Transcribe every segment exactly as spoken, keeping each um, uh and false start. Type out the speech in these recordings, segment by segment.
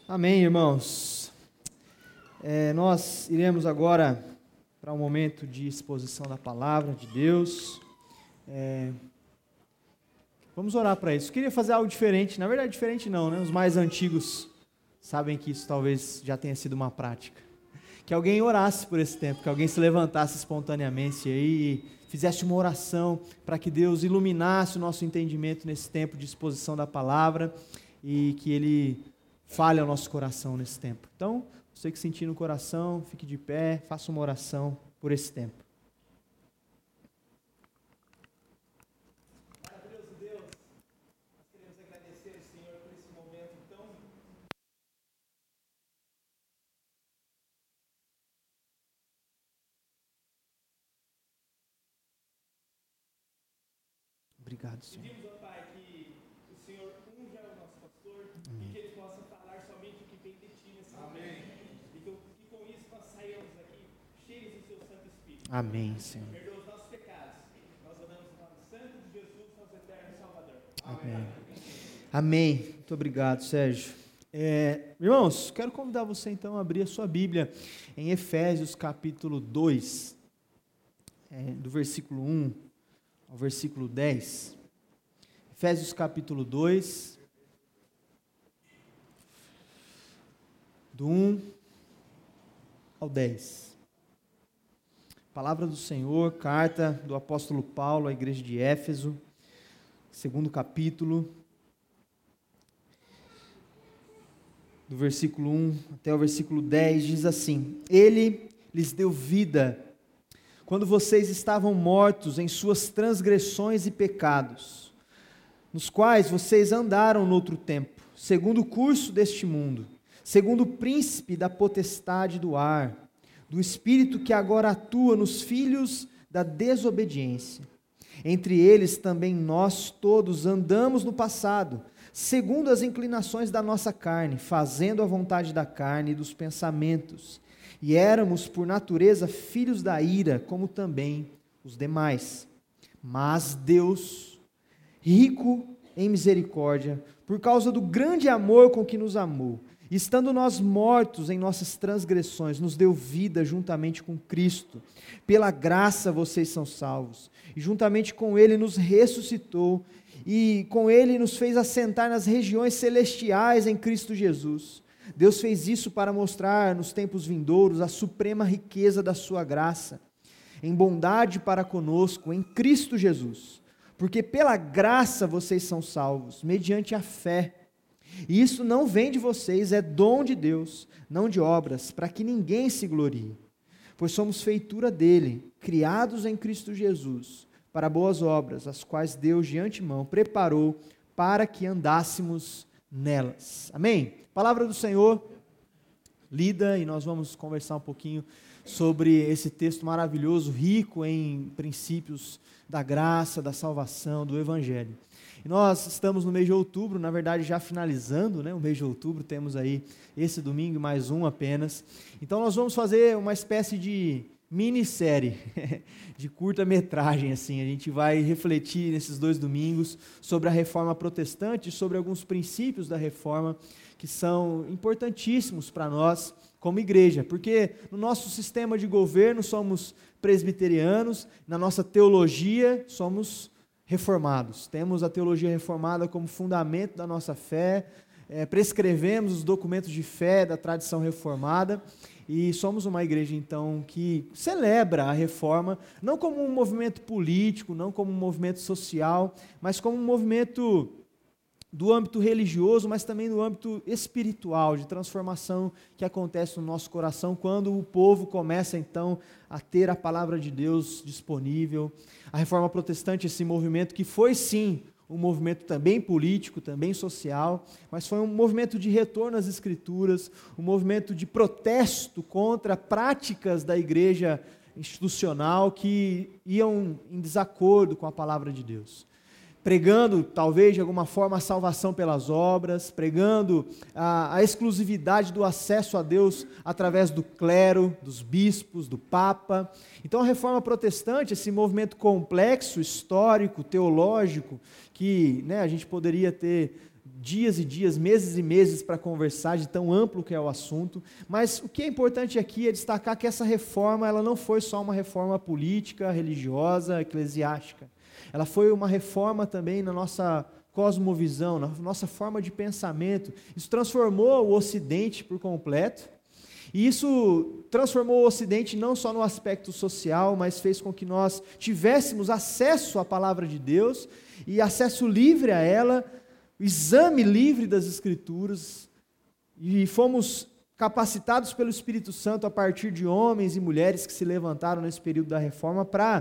Amém, irmãos. É, nós iremos agora para um momento de exposição da palavra de Deus. É, vamos orar para isso. Eu queria fazer algo diferente, na verdade diferente não, né? Os mais antigos sabem que isso talvez já tenha sido uma prática. Que alguém orasse por esse tempo, que alguém se levantasse espontaneamente aí e fizesse uma oração para que Deus iluminasse o nosso entendimento nesse tempo de exposição da palavra e que Ele fale ao nosso coração nesse tempo. Então, você que sentir no coração, fique de pé, faça uma oração por esse tempo. Maravilhoso Deus, nós queremos agradecer, Senhor, por esse momento tão... Obrigado, Senhor. Pedimos, ó Pai, que o Senhor unja o nosso pastor. Amém. E que ele possa falar somente o que vem de Ti nesse momento. E que, que com isso nós saiamos daqui cheios do Seu Santo Espírito. Amém, Senhor. Perdoa os nossos pecados. Nós oramos no nome santo de Jesus, nosso eterno Salvador. Amém. Amém. Muito obrigado, Sérgio. É, irmãos, quero convidar você então a abrir a sua Bíblia em Efésios capítulo dois, é, do versículo um ao versículo dez. Efésios capítulo dois, do um ao dez. Palavra do Senhor, carta do apóstolo Paulo à igreja de Éfeso, segundo capítulo, do versículo um até o versículo dez, diz assim: Ele lhes deu vida quando vocês estavam mortos em suas transgressões e pecados, nos quais vocês andaram no outro tempo, segundo o curso deste mundo, segundo o príncipe da potestade do ar, do espírito que agora atua nos filhos da desobediência. Entre eles também nós todos andamos no passado, segundo as inclinações da nossa carne, fazendo a vontade da carne e dos pensamentos. E éramos, por natureza, filhos da ira, como também os demais. Mas Deus, rico em misericórdia, por causa do grande amor com que nos amou, estando nós mortos em nossas transgressões, nos deu vida juntamente com Cristo. Pela graça vocês são salvos. E juntamente com Ele nos ressuscitou, e com Ele nos fez assentar nas regiões celestiais em Cristo Jesus. Deus fez isso para mostrar nos tempos vindouros a suprema riqueza da sua graça, em bondade para conosco, em Cristo Jesus. Porque pela graça vocês são salvos, mediante a fé. E isso não vem de vocês, é dom de Deus, não de obras, para que ninguém se glorie. Pois somos feitura dele, criados em Cristo Jesus, para boas obras, as quais Deus de antemão preparou para que andássemos nelas. Amém? Palavra do Senhor, lida, e nós vamos conversar um pouquinho sobre esse texto maravilhoso, rico em princípios da graça, da salvação, do Evangelho. E nós estamos no mês de outubro, na verdade já finalizando, né, o mês de outubro, temos aí esse domingo mais um apenas. Então nós vamos fazer uma espécie de minissérie, de curta-metragem, assim. A gente vai refletir nesses dois domingos sobre a Reforma Protestante, sobre alguns princípios da Reforma que são importantíssimos para nós como igreja, porque no nosso sistema de governo somos presbiterianos, na nossa teologia somos reformados, temos a teologia reformada como fundamento da nossa fé, é, prescrevemos os documentos de fé da tradição reformada, e somos uma igreja, então, que celebra a reforma, não como um movimento político, não como um movimento social, mas como um movimento do âmbito religioso, mas também do âmbito espiritual, de transformação que acontece no nosso coração quando o povo começa, então, a ter a palavra de Deus disponível. A Reforma Protestante, esse movimento que foi, sim, um movimento também político, também social, mas foi um movimento de retorno às Escrituras, um movimento de protesto contra práticas da igreja institucional que iam em desacordo com a palavra de Deus. Pregando, talvez, de alguma forma, a salvação pelas obras, pregando a, a exclusividade do acesso a Deus através do clero, dos bispos, do Papa. Então, a Reforma Protestante, esse movimento complexo, histórico, teológico, que, né, a gente poderia ter dias e dias, meses e meses para conversar, de tão amplo que é o assunto, mas o que é importante aqui é destacar que essa reforma, ela não foi só uma reforma política, religiosa, eclesiástica, ela foi uma reforma também na nossa cosmovisão, na nossa forma de pensamento. Isso transformou o Ocidente por completo, e isso transformou o Ocidente não só no aspecto social, mas fez com que nós tivéssemos acesso à palavra de Deus, e acesso livre a ela, exame livre das Escrituras, e fomos capacitados pelo Espírito Santo a partir de homens e mulheres que se levantaram nesse período da reforma para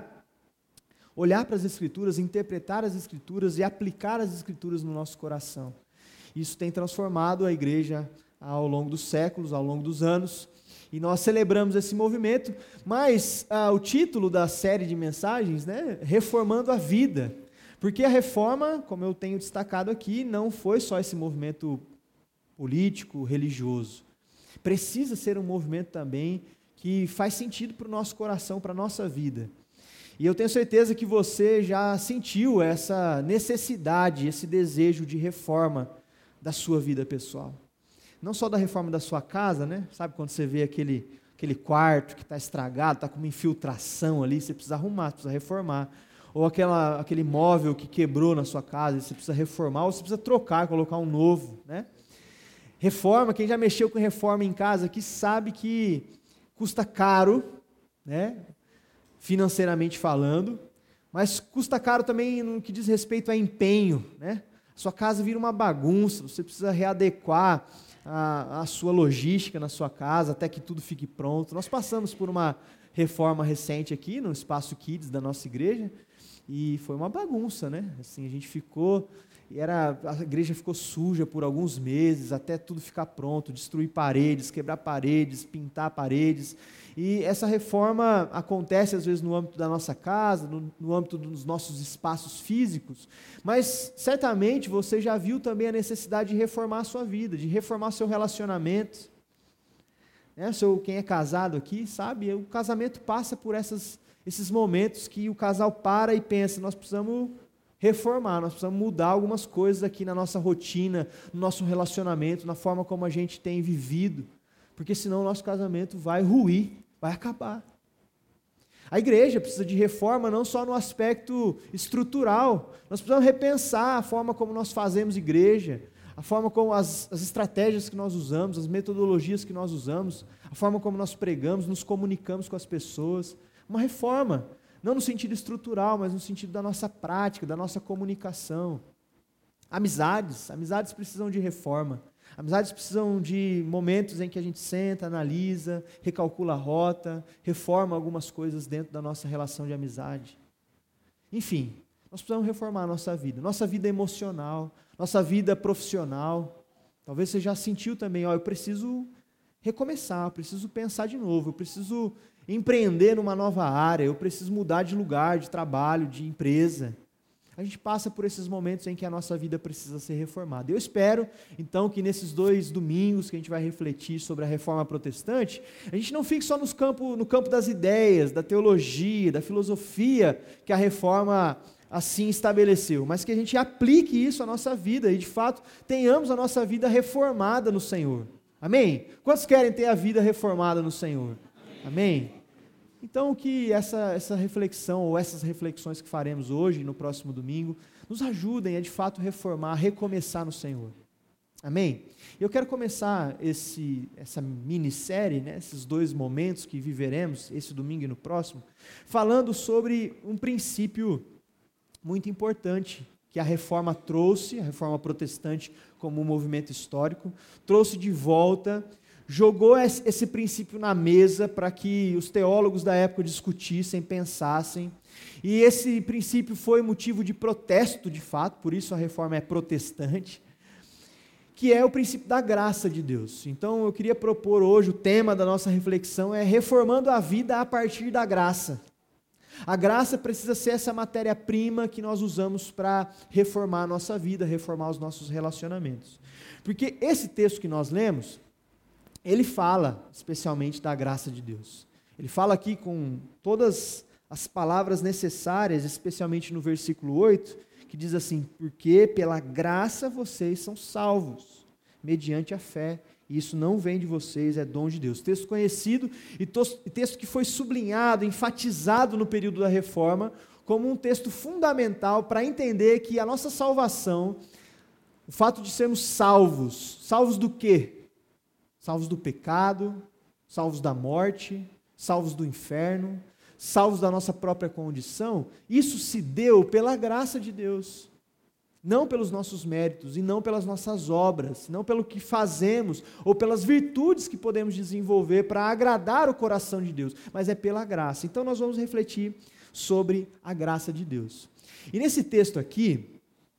olhar para as Escrituras, interpretar as Escrituras e aplicar as Escrituras no nosso coração. Isso tem transformado a igreja ao longo dos séculos, ao longo dos anos, e nós celebramos esse movimento, mas ah, o título da série de mensagens, né, Reformando a Vida, porque a reforma, como eu tenho destacado aqui, não foi só esse movimento político, religioso. Precisa ser um movimento também que faz sentido para o nosso coração, para a nossa vida. E eu tenho certeza que você já sentiu essa necessidade, esse desejo de reforma da sua vida pessoal. Não só da reforma da sua casa, né? Sabe quando você vê aquele, aquele quarto que está estragado, está com uma infiltração ali, você precisa arrumar, você precisa reformar. Ou aquela, aquele móvel que quebrou na sua casa, você precisa reformar, ou você precisa trocar, colocar um novo, né? Reforma, quem já mexeu com reforma em casa aqui sabe que custa caro, né? Financeiramente falando, mas custa caro também no que diz respeito a empenho, né? A sua casa vira uma bagunça, você precisa readequar a, a sua logística na sua casa até que tudo fique pronto. Nós passamos por uma reforma recente aqui no Espaço Kids da nossa igreja, e foi uma bagunça, né? Assim, a gente ficou, e era, a igreja ficou suja por alguns meses, até tudo ficar pronto, destruir paredes, quebrar paredes, pintar paredes. E essa reforma acontece às vezes no âmbito da nossa casa, no, no âmbito dos nossos espaços físicos, mas certamente você já viu também a necessidade de reformar a sua vida, de reformar seu relacionamento. Né? Seu, quem é casado aqui sabe, o casamento passa por essas esses momentos que o casal para e pensa, nós precisamos reformar, nós precisamos mudar algumas coisas aqui na nossa rotina, no nosso relacionamento, na forma como a gente tem vivido, porque senão o nosso casamento vai ruir, vai acabar. A igreja precisa de reforma não só no aspecto estrutural, nós precisamos repensar a forma como nós fazemos igreja, a forma como as, as estratégias que nós usamos, as metodologias que nós usamos, a forma como nós pregamos, nos comunicamos com as pessoas. Uma reforma, não no sentido estrutural, mas no sentido da nossa prática, da nossa comunicação. Amizades, amizades precisam de reforma. Amizades precisam de momentos em que a gente senta, analisa, recalcula a rota, reforma algumas coisas dentro da nossa relação de amizade. Enfim, nós precisamos reformar a nossa vida, nossa vida emocional, nossa vida profissional. Talvez você já sentiu também, ó, eu preciso recomeçar, eu preciso pensar de novo, eu preciso empreender numa nova área, eu preciso mudar de lugar, de trabalho, de empresa. A gente passa por esses momentos em que a nossa vida precisa ser reformada. Eu espero, então, que nesses dois domingos que a gente vai refletir sobre a reforma protestante, a gente não fique só nos campo, no campo das ideias, da teologia, da filosofia que a reforma assim estabeleceu, mas que a gente aplique isso à nossa vida e, de fato, tenhamos a nossa vida reformada no Senhor. Amém? Quantos querem ter a vida reformada no Senhor? Amém? Então, que essa, essa reflexão, ou essas reflexões que faremos hoje, no próximo domingo, nos ajudem a, de fato, reformar, a recomeçar no Senhor. Amém? Eu quero começar esse, essa minissérie, né, esses dois momentos que viveremos, esse domingo e no próximo, falando sobre um princípio muito importante que a reforma trouxe, a reforma protestante como um movimento histórico, trouxe de volta, jogou esse princípio na mesa para que os teólogos da época discutissem, pensassem, e esse princípio foi motivo de protesto, de fato, por isso a reforma é protestante, que é o princípio da graça de Deus. Então eu queria propor hoje, o tema da nossa reflexão é reformando a vida a partir da graça. A graça precisa ser essa matéria-prima que nós usamos para reformar a nossa vida, reformar os nossos relacionamentos. Porque esse texto que nós lemos, ele fala especialmente da graça de Deus. Ele fala aqui com todas as palavras necessárias, especialmente no versículo oito, que que diz assim: porque pela graça vocês são salvos, mediante a fé. E isso não vem de vocês, é dom de Deus. Texto conhecido e texto que foi sublinhado, enfatizado no período da Reforma, como um texto fundamental para entender que a nossa salvação, o fato de sermos salvos, salvos do quê? Salvos do pecado, salvos da morte, salvos do inferno, salvos da nossa própria condição, isso se deu pela graça de Deus. Não pelos nossos méritos e não pelas nossas obras, não pelo que fazemos ou pelas virtudes que podemos desenvolver para agradar o coração de Deus, mas é pela graça. Então nós vamos refletir sobre a graça de Deus. E nesse texto aqui,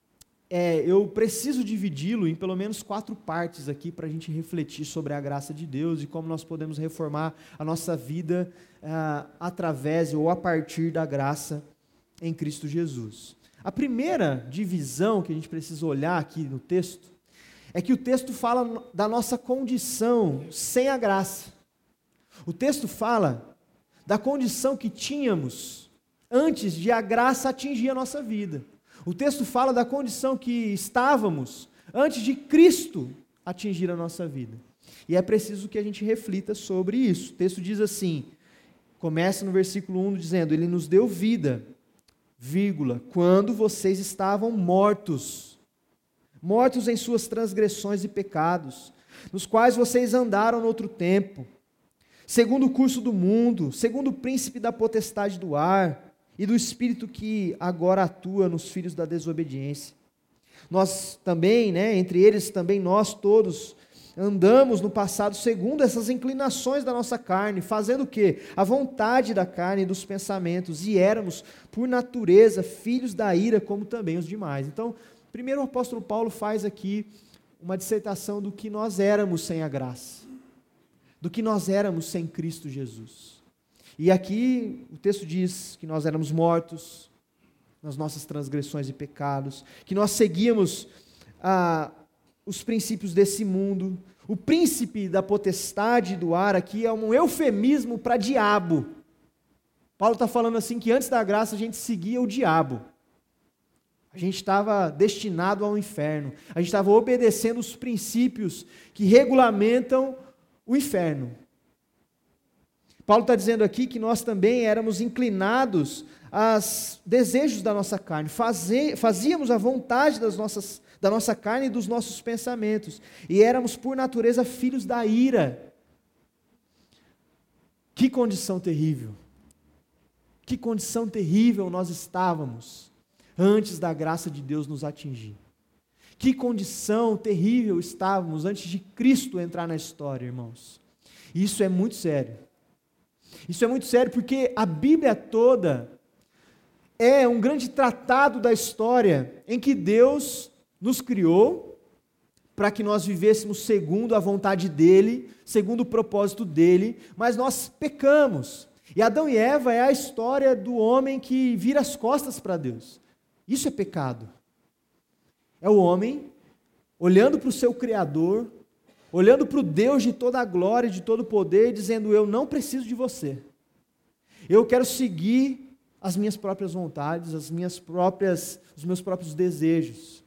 é, eu preciso dividi-lo em pelo menos quatro partes aqui para a gente refletir sobre a graça de Deus e como nós podemos reformar a nossa vida ah, através ou a partir da graça em Cristo Jesus. A primeira divisão que a gente precisa olhar aqui no texto é que o texto fala da nossa condição sem a graça. O texto fala da condição que tínhamos antes de a graça atingir a nossa vida. O texto fala da condição que estávamos antes de Cristo atingir a nossa vida. E é preciso que a gente reflita sobre isso. O texto diz assim, começa no versículo um dizendo: Ele nos deu vida, vírgula, quando vocês estavam mortos, mortos em suas transgressões e pecados, nos quais vocês andaram no outro tempo, segundo o curso do mundo, segundo o príncipe da potestade do ar, e do espírito que agora atua nos filhos da desobediência. Nós também, né, entre eles também nós todos, andamos no passado segundo essas inclinações da nossa carne, fazendo o quê? A vontade da carne e dos pensamentos, e éramos, por natureza, filhos da ira, como também os demais. Então, primeiro o apóstolo Paulo faz aqui uma dissertação do que nós éramos sem a graça, do que nós éramos sem Cristo Jesus. E aqui o texto diz que nós éramos mortos nas nossas transgressões e pecados, que nós seguíamos ah, os princípios desse mundo. O príncipe da potestade do ar aqui é um eufemismo para diabo. Paulo está falando assim que antes da graça a gente seguia o diabo. A gente estava destinado ao inferno. A gente estava obedecendo os princípios que regulamentam o inferno. Paulo está dizendo aqui que nós também éramos inclinados aos desejos da nossa carne, fazíamos a vontade das nossas, da nossa carne e dos nossos pensamentos, e éramos por natureza filhos da ira. Que condição terrível, que condição terrível nós estávamos antes da graça de Deus nos atingir. Que condição terrível estávamos antes de Cristo entrar na história, irmãos. Isso é muito sério. Isso é muito sério porque a Bíblia toda é um grande tratado da história em que Deus nos criou para que nós vivêssemos segundo a vontade dEle, segundo o propósito dEle, mas nós pecamos. E Adão e Eva é a história do homem que vira as costas para Deus. Isso é pecado. É o homem olhando para o seu Criador, olhando para o Deus de toda a glória, de todo o poder, dizendo: eu não preciso de você. Eu quero seguir as minhas próprias vontades, as minhas próprias, os meus próprios desejos.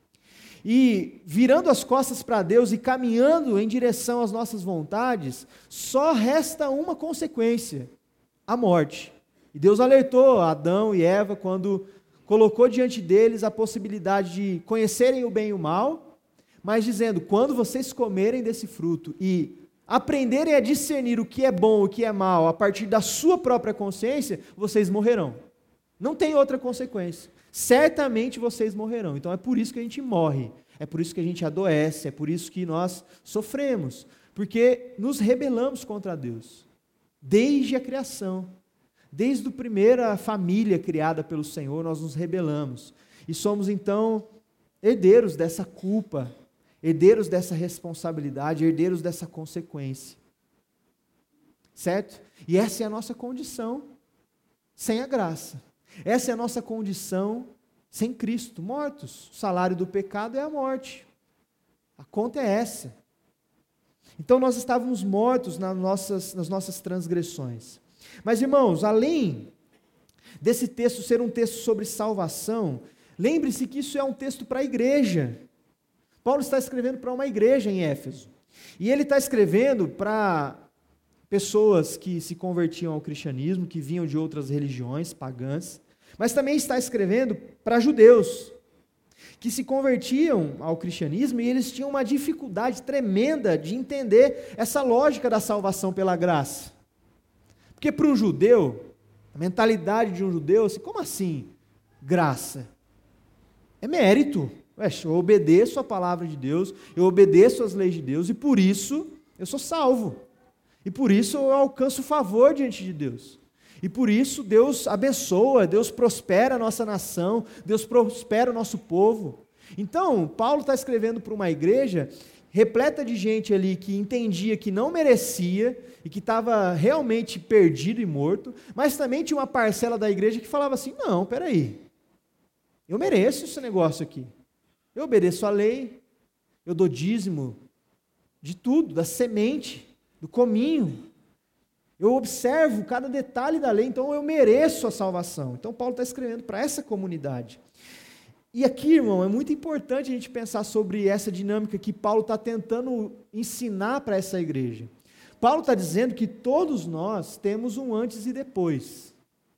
E virando as costas para Deus e caminhando em direção às nossas vontades, só resta uma consequência: a morte. E Deus alertou Adão e Eva quando colocou diante deles a possibilidade de conhecerem o bem e o mal, mas dizendo: quando vocês comerem desse fruto e aprenderem a discernir o que é bom e o que é mal a partir da sua própria consciência, vocês morrerão. Não tem outra consequência. Certamente vocês morrerão. Então é por isso que a gente morre, é por isso que a gente adoece, é por isso que nós sofremos, porque nos rebelamos contra Deus, desde a criação, desde a primeira família criada pelo Senhor, nós nos rebelamos, e somos então herdeiros dessa culpa, herdeiros dessa responsabilidade, herdeiros dessa consequência, certo? E essa é a nossa condição sem a graça. Essa é a nossa condição sem Cristo, mortos. O salário do pecado é a morte. A conta é essa. Então nós estávamos mortos nas nossas, nas nossas transgressões. Mas, irmãos, além desse texto ser um texto sobre salvação, Lembre-se que isso é um texto para a igreja. Paulo está escrevendo para uma igreja em Éfeso. E ele está escrevendo para pessoas que se convertiam ao cristianismo, que vinham de outras religiões pagãs, mas também está escrevendo para judeus, que se convertiam ao cristianismo e eles tinham uma dificuldade tremenda de entender essa lógica da salvação pela graça. Porque para um judeu, a mentalidade de um judeu, assim, como assim graça? É mérito. Ué, eu obedeço a palavra de Deus, eu obedeço às leis de Deus e por isso eu sou salvo. E por isso eu alcanço favor diante de Deus. E por isso Deus abençoa, Deus prospera a nossa nação, Deus prospera o nosso povo. Então, Paulo está escrevendo para uma igreja repleta de gente ali que entendia que não merecia e que estava realmente perdido e morto, mas também tinha uma parcela da igreja que falava assim, não, peraí, eu mereço esse negócio aqui. Eu obedeço a lei, eu dou dízimo de tudo, da semente, do cominho. Eu observo cada detalhe da lei, então eu mereço a salvação. Então Paulo está escrevendo para essa comunidade. E aqui, irmão, é muito importante a gente pensar sobre essa dinâmica que Paulo está tentando ensinar para essa igreja. Paulo está dizendo que todos nós temos um antes e depois.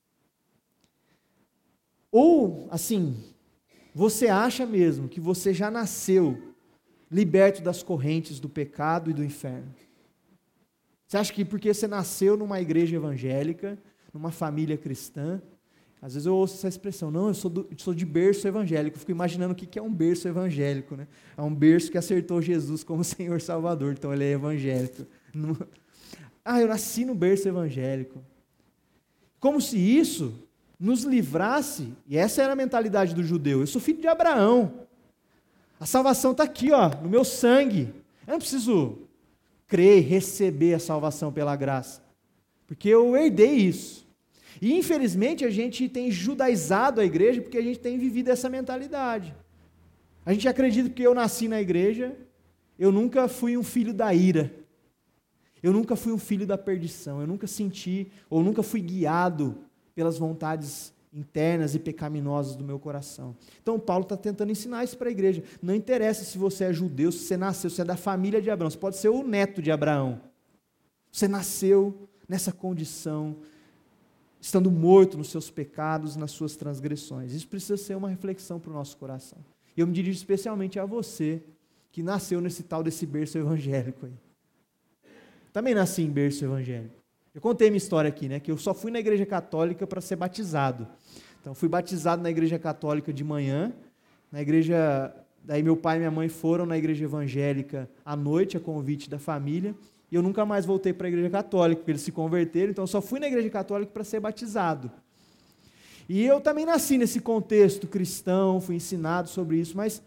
Ou, assim, você acha mesmo que você já nasceu liberto das correntes do pecado e do inferno? Você acha que porque você nasceu numa igreja evangélica, numa família cristã, às vezes eu ouço essa expressão, não, eu sou, do, sou de berço evangélico, eu fico imaginando o que é um berço evangélico, né? É um berço que acertou Jesus como Senhor Salvador, então ele é evangélico. Não, ah, eu nasci no berço evangélico. Como se isso nos livrasse, e essa era a mentalidade do judeu, eu sou filho de Abraão, a salvação está aqui, ó, no meu sangue, eu não preciso crer e receber a salvação pela graça, porque eu herdei isso. E infelizmente a gente tem judaizado a igreja porque a gente tem vivido essa mentalidade. A gente acredita que eu nasci na igreja, eu nunca fui um filho da ira, eu nunca fui um filho da perdição, eu nunca senti, ou nunca fui guiado pelas vontades internas e pecaminosas do meu coração. Então Paulo está tentando ensinar isso para a igreja. Não interessa se você é judeu, se você nasceu, se você é da família de Abraão, você pode ser o neto de Abraão. Você nasceu nessa condição, estando morto nos seus pecados, nas suas transgressões. Isso precisa ser uma reflexão para o nosso coração. E eu me dirijo especialmente a você, que nasceu nesse tal desse berço evangélico aí. Também nasci em berço evangélico. Eu contei minha história aqui, né, que eu só fui na igreja católica para ser batizado. Então, fui batizado na igreja católica de manhã, na igreja, daí meu pai e minha mãe foram na igreja evangélica à noite, a convite da família, e eu nunca mais voltei para a igreja católica, porque eles se converteram, então eu só fui na igreja católica para ser batizado. E eu também nasci nesse contexto cristão, fui ensinado sobre isso, mas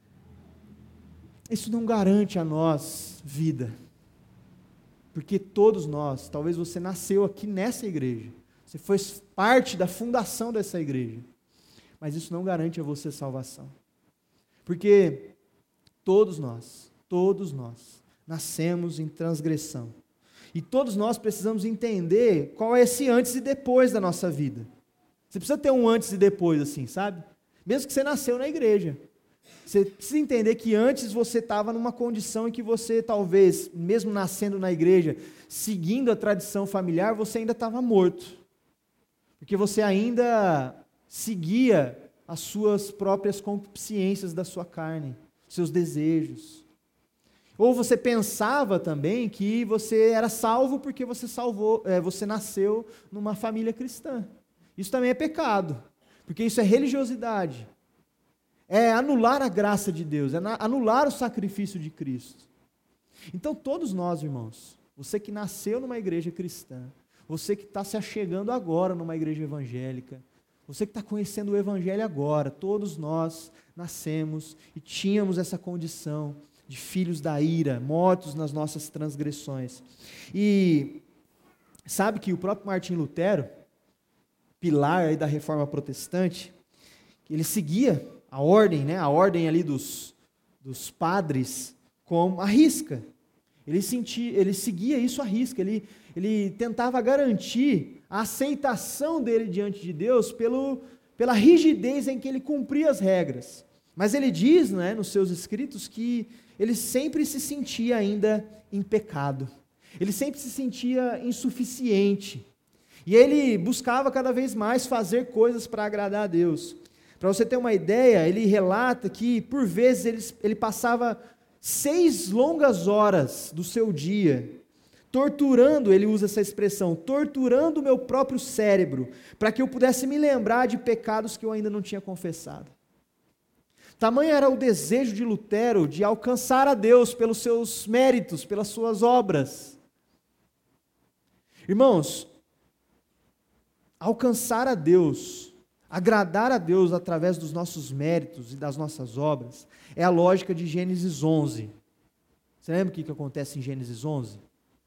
isso não garante a nós vida. Porque todos nós, talvez você nasceu aqui nessa igreja, você foi parte da fundação dessa igreja, mas isso não garante a você salvação. Porque todos nós, todos nós, nascemos em transgressão. E todos nós precisamos entender qual é esse antes e depois da nossa vida. Você precisa ter um antes e depois, assim, sabe? Mesmo que você nasceu na igreja. Você precisa entender que antes você estava numa condição em que você, talvez, mesmo nascendo na igreja, seguindo a tradição familiar, você ainda estava morto. Porque você ainda seguia as suas próprias concupiscências da sua carne, seus desejos. Ou você pensava também que você era salvo porque você, salvou, é, você nasceu numa família cristã. Isso também é pecado, porque isso é religiosidade. É anular a graça de Deus, é anular o sacrifício de Cristo. Então todos nós, irmãos, você que nasceu numa igreja cristã, você que está se achegando agora numa igreja evangélica, você que está conhecendo o evangelho agora, todos nós nascemos e tínhamos essa condição de filhos da ira, mortos nas nossas transgressões. E sabe que o próprio Martinho Lutero, pilar aí da reforma protestante, ele seguia a ordem, né, a ordem ali dos, dos padres com a risca. Ele, sentia, ele seguia isso à risca, ele, ele tentava garantir a aceitação dele diante de Deus pelo, pela rigidez em que ele cumpria as regras. Mas ele diz, né, nos seus escritos, que ele sempre se sentia ainda em pecado. Ele sempre se sentia insuficiente. E ele buscava cada vez mais fazer coisas para agradar a Deus. Para você ter uma ideia, ele relata que, por vezes, ele, ele passava seis longas horas do seu dia, torturando, ele usa essa expressão, torturando o meu próprio cérebro, para que eu pudesse me lembrar de pecados que eu ainda não tinha confessado. Tamanho era o desejo de Lutero de alcançar a Deus pelos seus méritos, pelas suas obras. Irmãos, alcançar a Deus, agradar a Deus através dos nossos méritos e das nossas obras, é a lógica de Gênesis onze. Você lembra o que, que acontece em Gênesis onze?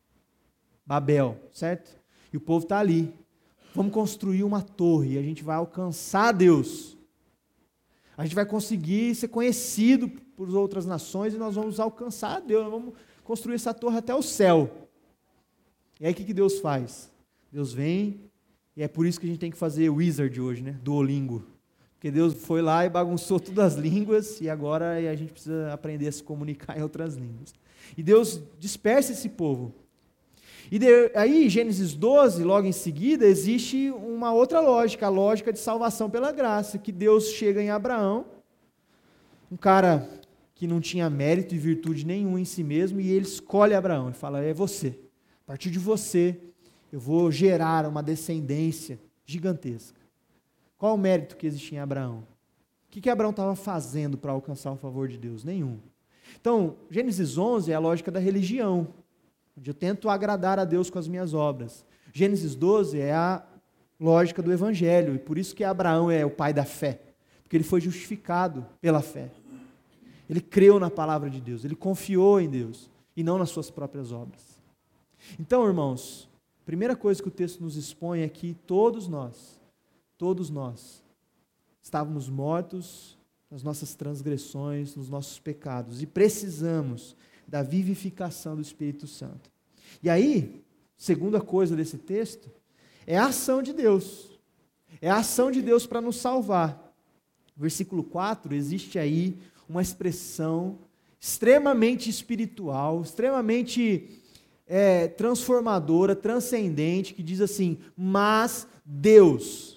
Babel, certo? E o povo está ali. Vamos construir uma torre e a gente vai alcançar a Deus. A gente vai conseguir ser conhecido por outras nações e nós vamos alcançar a Deus. Nós vamos construir essa torre até o céu. E aí o que, que Deus faz? Deus vem, e é por isso que a gente tem que fazer Wizard hoje, né? Duolingo. Porque Deus foi lá e bagunçou todas as línguas e agora a gente precisa aprender a se comunicar em outras línguas. E Deus dispersa esse povo. E de, aí, Gênesis doze, logo em seguida, existe uma outra lógica, a lógica de salvação pela graça, que Deus chega em Abraão, um cara que não tinha mérito e virtude nenhum em si mesmo, e ele escolhe Abraão e fala, é você, a partir de você, eu vou gerar uma descendência gigantesca. Qual o mérito que existia em Abraão? O que, que Abraão estava fazendo para alcançar o favor de Deus? Nenhum. Então, Gênesis onze é a lógica da religião, onde eu tento agradar a Deus com as minhas obras. Gênesis doze é a lógica do Evangelho, e por isso que Abraão é o pai da fé, porque ele foi justificado pela fé. Ele creu na palavra de Deus, ele confiou em Deus, e não nas suas próprias obras. Então, irmãos, a primeira coisa que o texto nos expõe é que todos nós, todos nós, estávamos mortos nas nossas transgressões, nos nossos pecados, e precisamos da vivificação do Espírito Santo. E aí, segunda coisa desse texto, é a ação de Deus. É a ação de Deus para nos salvar. Versículo quatro, existe aí uma expressão extremamente espiritual, extremamente é, transformadora, transcendente, que diz assim, mas Deus.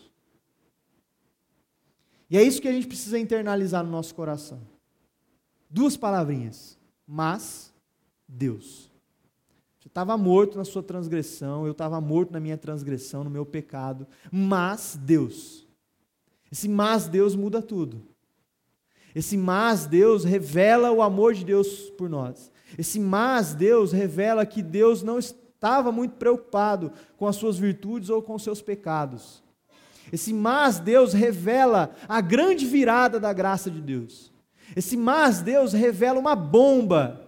E é isso que a gente precisa internalizar no nosso coração. Duas palavrinhas. Mas Deus. Você estava morto na sua transgressão, eu estava morto na minha transgressão, no meu pecado, mas Deus. Esse mas Deus muda tudo. Esse mas Deus revela o amor de Deus por nós. Esse mas Deus revela que Deus não estava muito preocupado com as suas virtudes ou com os seus pecados. Esse mas Deus revela a grande virada da graça de Deus. Esse mas Deus revela uma bomba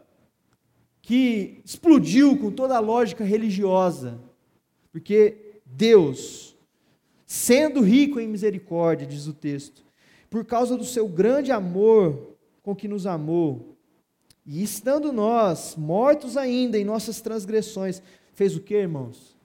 que explodiu com toda a lógica religiosa, porque Deus, sendo rico em misericórdia, diz o texto, por causa do seu grande amor com que nos amou, e estando nós mortos ainda em nossas transgressões, fez o que, irmãos?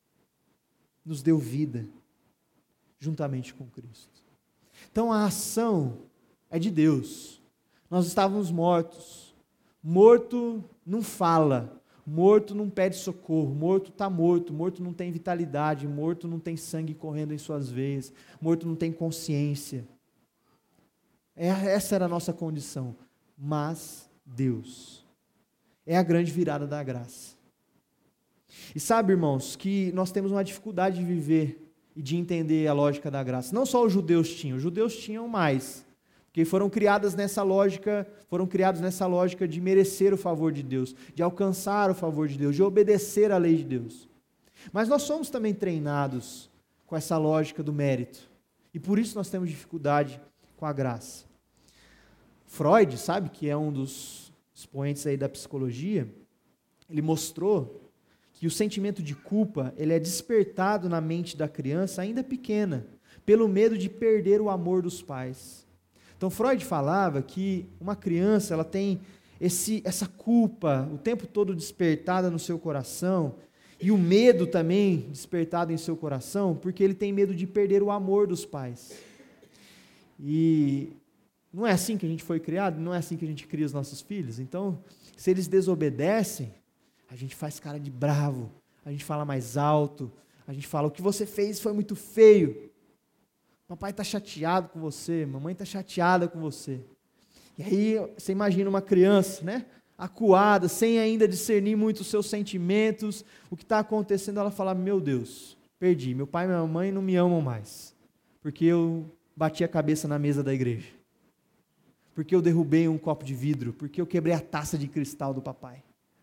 Nos deu vida, juntamente com Cristo. Então a ação é de Deus. Nós estávamos mortos. Morto não fala, morto não pede socorro, morto está morto, morto não tem vitalidade, morto não tem sangue correndo em suas veias, morto não tem consciência. Essa era a nossa condição. Mas Deus é a grande virada da graça. E sabe, irmãos, que nós temos uma dificuldade de viver e de entender a lógica da graça. Não só os judeus tinham, os judeus tinham mais, porque foram criadas nessa lógica, foram criados nessa lógica de merecer o favor de Deus, de alcançar o favor de Deus, de obedecer à lei de Deus. Mas nós somos também treinados com essa lógica do mérito, e por isso nós temos dificuldade com a graça. Freud, sabe, que é um dos expoentes aí da psicologia, ele mostrou que o sentimento de culpa, ele é despertado na mente da criança ainda pequena, pelo medo de perder o amor dos pais. Então Freud falava que uma criança, ela tem esse, essa culpa o tempo todo despertada no seu coração, e o medo também despertado em seu coração, porque ele tem medo de perder o amor dos pais. E não é assim que a gente foi criado, não é assim que a gente cria os nossos filhos. Então, se eles desobedecem, a gente faz cara de bravo, a gente fala mais alto, a gente fala, o que você fez foi muito feio. Papai está chateado com você, mamãe está chateada com você. E aí, você imagina uma criança, né? Acuada, sem ainda discernir muito os seus sentimentos, o que está acontecendo, ela fala, meu Deus, perdi, meu pai e minha mamãe não me amam mais, porque eu bati a cabeça na mesa da igreja, porque eu derrubei um copo de vidro, porque eu quebrei a taça de cristal do papai.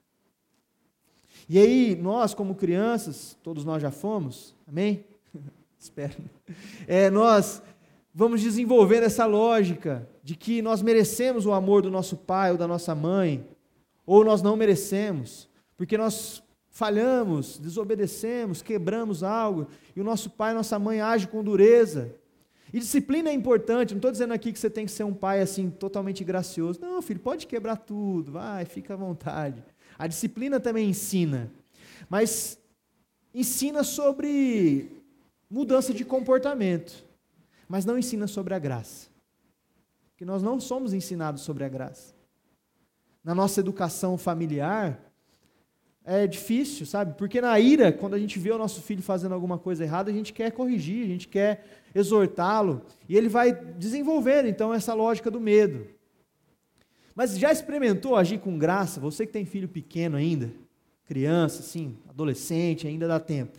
E aí, nós como crianças, todos nós já fomos, amém? Espero. É, nós vamos desenvolvendo essa lógica de que nós merecemos o amor do nosso pai ou da nossa mãe, ou nós não merecemos, porque nós falhamos, desobedecemos, quebramos algo, e o nosso pai e nossa mãe agem com dureza. E disciplina é importante, não estou dizendo aqui que você tem que ser um pai assim, totalmente gracioso. Não, filho, pode quebrar tudo, vai, fica à vontade. A disciplina também ensina, mas ensina sobre mudança de comportamento, mas não ensina sobre a graça. Porque nós não somos ensinados sobre a graça. Na nossa educação familiar, é difícil, sabe? Porque na ira, quando a gente vê o nosso filho fazendo alguma coisa errada, a gente quer corrigir, a gente quer exortá-lo, e ele vai desenvolvendo, então, essa lógica do medo. Mas já experimentou agir com graça? Você que tem filho pequeno ainda, criança, assim, adolescente, ainda dá tempo.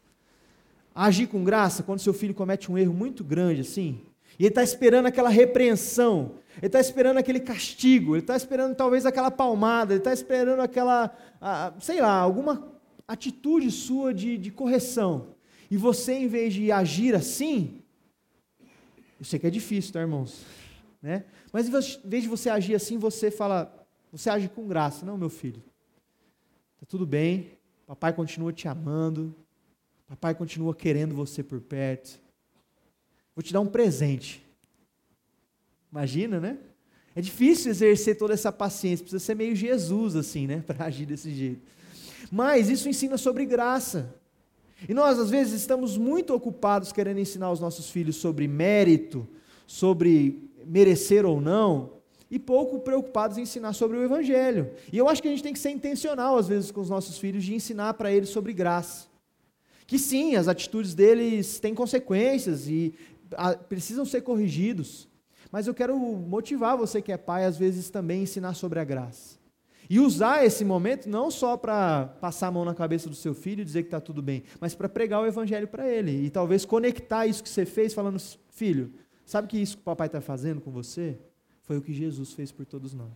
Agir com graça quando seu filho comete um erro muito grande, assim, e ele está esperando aquela repreensão, ele está esperando aquele castigo, ele está esperando talvez aquela palmada, ele está esperando aquela, ah, sei lá, alguma atitude sua de, de correção. E você, em vez de agir assim, eu sei que é difícil, tá, irmãos? Né? Mas em vez de você agir assim, você fala, você age com graça. Não, meu filho, está tudo bem, papai continua te amando, papai continua querendo você por perto. Vou te dar um presente. Imagina, né? É difícil exercer toda essa paciência, precisa ser meio Jesus assim, né? Para agir desse jeito. Mas isso ensina sobre graça. E nós, às vezes, estamos muito ocupados querendo ensinar os nossos filhos sobre mérito, sobre merecer ou não, e pouco preocupados em ensinar sobre o Evangelho. E eu acho que a gente tem que ser intencional, às vezes, com os nossos filhos, de ensinar para eles sobre graça. Que sim, as atitudes deles têm consequências e a, precisam ser corrigidos. Mas eu quero motivar você que é pai, às vezes, também ensinar sobre a graça. E usar esse momento não só para passar a mão na cabeça do seu filho e dizer que está tudo bem, mas para pregar o Evangelho para ele. E talvez conectar isso que você fez falando, filho, sabe que isso que o papai está fazendo com você? Foi o que Jesus fez por todos nós.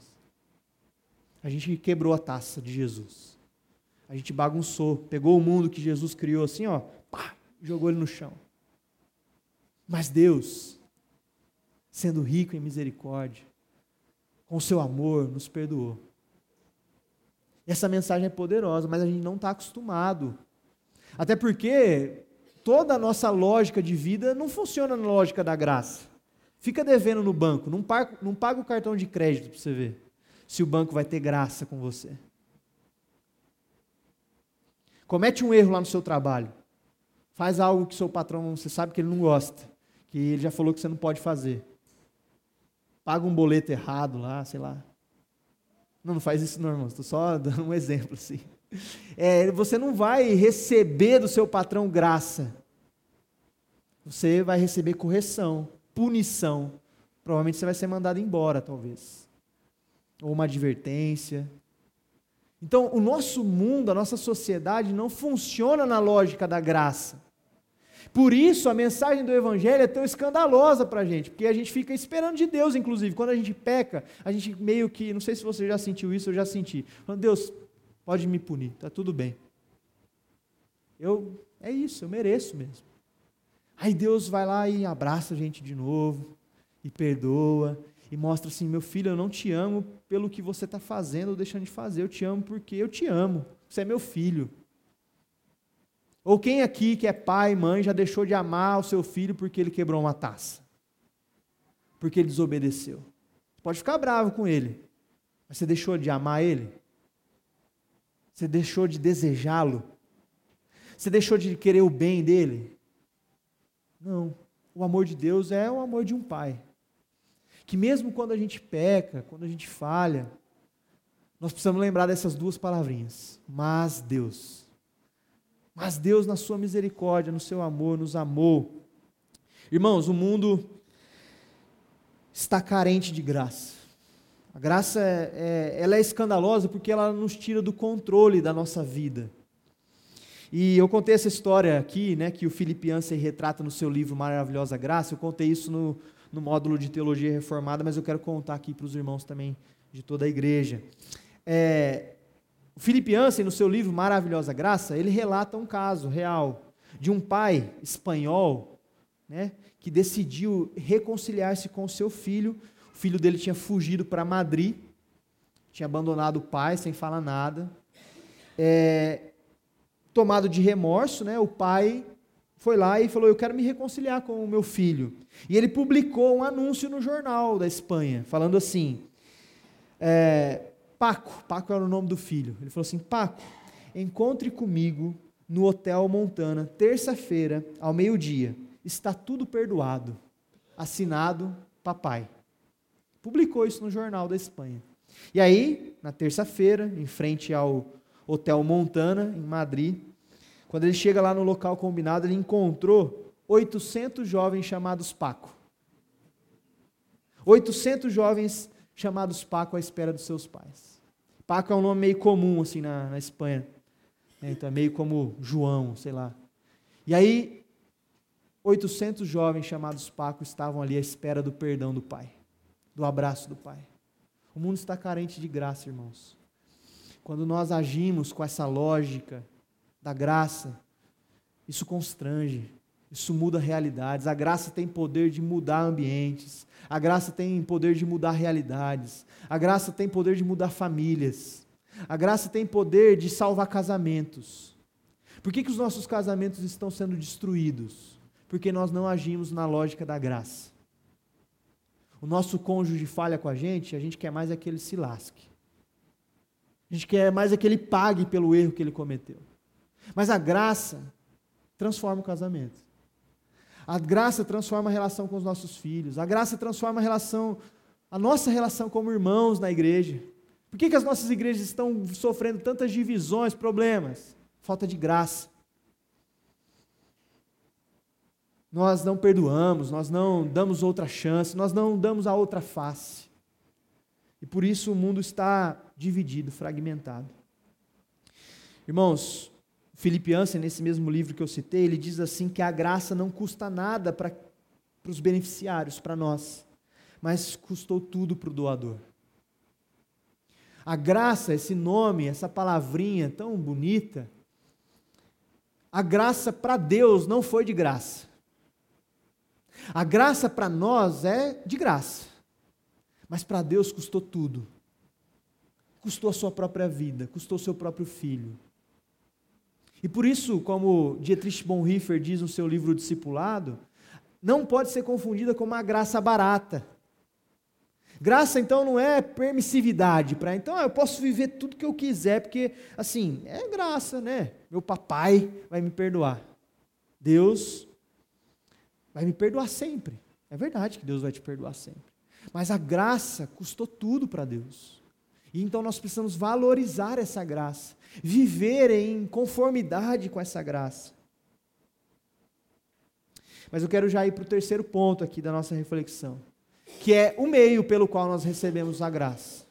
A gente quebrou a taça de Jesus. A gente bagunçou, pegou o mundo que Jesus criou assim, ó, pá, jogou ele no chão. Mas Deus, sendo rico em misericórdia, com o seu amor, nos perdoou. Essa mensagem é poderosa, mas a gente não está acostumado. Até porque toda a nossa lógica de vida não funciona na lógica da graça. Fica devendo no banco, não paga, não paga o cartão de crédito para você ver se o banco vai ter graça com você. Comete um erro lá no seu trabalho. Faz algo que seu patrão, você sabe que ele não gosta, que ele já falou que você não pode fazer. Paga um boleto errado lá, sei lá. Não, não faz isso não, irmão, estou só dando um exemplo assim. É, você não vai receber do seu patrão graça. Você vai receber correção, punição. Provavelmente você vai ser mandado embora, talvez. Ou uma advertência. Então, o nosso mundo, a nossa sociedade não funciona na lógica da graça. Por isso, a mensagem do Evangelho é tão escandalosa para a gente, porque a gente fica esperando de Deus, inclusive. Quando a gente peca, a gente meio que, não sei se você já sentiu isso, eu já senti. Falando, Deus, pode me punir, está tudo bem. Eu, é isso, eu mereço mesmo. Aí Deus vai lá e abraça a gente de novo, e perdoa, e mostra assim, meu filho, eu não te amo pelo que você está fazendo ou deixando de fazer, eu te amo porque eu te amo, você é meu filho. Ou quem aqui que é pai, mãe, já deixou de amar o seu filho porque ele quebrou uma taça? Porque ele desobedeceu. Você pode ficar bravo com ele, mas você deixou de amar ele? Você deixou de desejá-lo? Você deixou de querer o bem dele? Não. o amor de Deus é o amor de um pai. Que mesmo quando a gente peca, quando a gente falha, nós precisamos lembrar dessas duas palavrinhas. Mas Deus. Mas Deus, na sua misericórdia, no seu amor, nos amou. Irmãos, o mundo está carente de graça. A graça é, é, ela é escandalosa porque ela nos tira do controle da nossa vida. E eu contei essa história aqui, né, que o Philip Yancey retrata no seu livro Maravilhosa Graça. Eu contei isso no, no módulo de Teologia Reformada, mas eu quero contar aqui para os irmãos também de toda a igreja. É, o Philip Yancey, no seu livro Maravilhosa Graça, ele relata um caso real de um pai espanhol, né, que decidiu reconciliar-se com o seu filho. O filho dele tinha fugido para Madrid, tinha abandonado o pai sem falar nada. É, tomado de remorso, né, o pai foi lá e falou: eu quero me reconciliar com o meu filho. E ele publicou um anúncio no jornal da Espanha, falando assim, é, Paco, Paco era o nome do filho, ele falou assim: Paco, encontre comigo no Hotel Montana, terça-feira, ao meio-dia, está tudo perdoado, assinado papai. Publicou isso no jornal da Espanha. E aí, na terça-feira, em frente ao Hotel Montana, em Madrid, quando ele chega lá no local combinado, ele encontrou oitocentos jovens chamados Paco. oitocentos jovens chamados Paco à espera dos seus pais. Paco é um nome meio comum assim na, na Espanha, né? Então é meio como João, sei lá. E aí, oitocentos jovens chamados Paco estavam ali à espera do perdão do pai, do abraço do pai. O mundo está carente de graça, irmãos. Quando nós agimos com essa lógica da graça, isso constrange, isso muda realidades. A graça tem poder de mudar ambientes, a graça tem poder de mudar realidades, a graça tem poder de mudar famílias, a graça tem poder de salvar casamentos. Por que que os nossos casamentos estão sendo destruídos? Porque nós não agimos na lógica da graça. O nosso cônjuge falha com a gente, a gente quer mais é que ele se lasque. A gente quer mais é que ele pague pelo erro que ele cometeu. Mas a graça transforma o casamento. A graça transforma a relação com os nossos filhos. A graça transforma a relação, a nossa relação como irmãos na igreja. Por que que as nossas igrejas estão sofrendo tantas divisões, problemas? Falta de graça. Nós não perdoamos, nós não damos outra chance, nós não damos a outra face. E por isso o mundo está dividido, fragmentado. Irmãos, Philip Yancey, nesse mesmo livro que eu citei, ele diz assim que a graça não custa nada para, para os beneficiários, para nós, mas custou tudo para o doador. A graça, esse nome, essa palavrinha tão bonita, a graça para Deus não foi de graça. A graça para nós é de graça, mas para Deus custou tudo. Custou a sua própria vida, custou o seu próprio filho. E por isso, como Dietrich Bonhoeffer diz no seu livro Discipulado, não pode ser confundida com uma graça barata. Graça, então, não é permissividade, para então eu posso viver tudo que eu quiser, porque, assim, é graça, né? Meu papai vai me perdoar. Deus vai me perdoar sempre. É verdade que Deus vai te perdoar sempre. Mas a graça custou tudo para Deus. E então nós precisamos valorizar essa graça, viver em conformidade com essa graça. Mas eu quero já ir para o terceiro ponto aqui da nossa reflexão, que é o meio pelo qual nós recebemos a graça.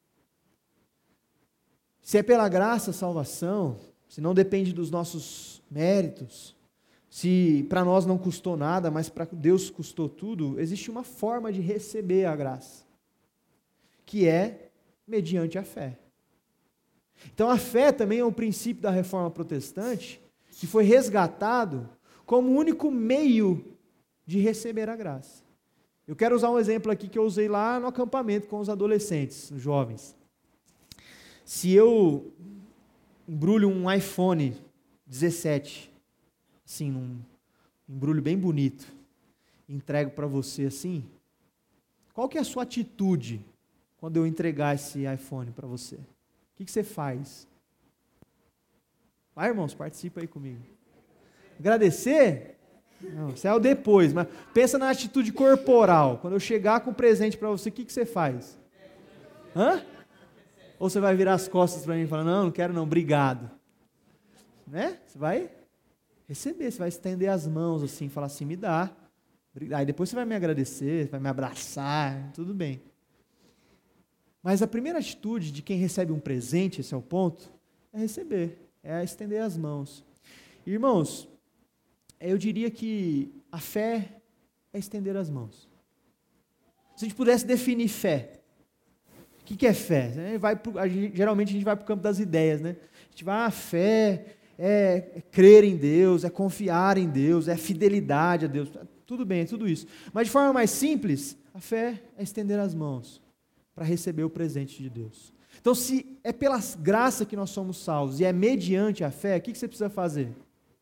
Se é pela graça a salvação, se não depende dos nossos méritos, se para nós não custou nada, mas para Deus custou tudo, existe uma forma de receber a graça, que é mediante a fé. Então a fé também é um princípio da reforma protestante, que foi resgatado como o único meio de receber a graça. Eu quero usar um exemplo aqui que eu usei lá no acampamento com os adolescentes, os jovens. Se eu embrulho um iPhone dezessete, assim, um embrulho bem bonito, entrego para você assim, qual que é a sua atitude quando eu entregar esse iPhone para você? O que, que você faz? Vai, irmãos, participa aí comigo. Agradecer? Não, isso é o depois, mas pensa na atitude corporal. Quando eu chegar com o presente para você, o que, que você faz? Hã? Ou você vai virar as costas para mim e falar, não, não quero não, obrigado. Né? Você vai receber, você vai estender as mãos assim, falar assim, me dá. Aí depois você vai me agradecer, vai me abraçar, tudo bem. Mas a primeira atitude de quem recebe um presente, esse é o ponto, é receber, é estender as mãos. Irmãos, eu diria que a fé é estender as mãos. Se a gente pudesse definir fé, o que, que é fé? A gente vai pro, a gente, geralmente a gente vai para o campo das ideias, né? A gente vai, ah, fé é, é crer em Deus, é confiar em Deus, é fidelidade a Deus. Tudo bem, é tudo isso. Mas de forma mais simples, a fé é estender as mãos para receber o presente de Deus. Então, se é pela graça que nós somos salvos e é mediante a fé, o que, que você precisa fazer?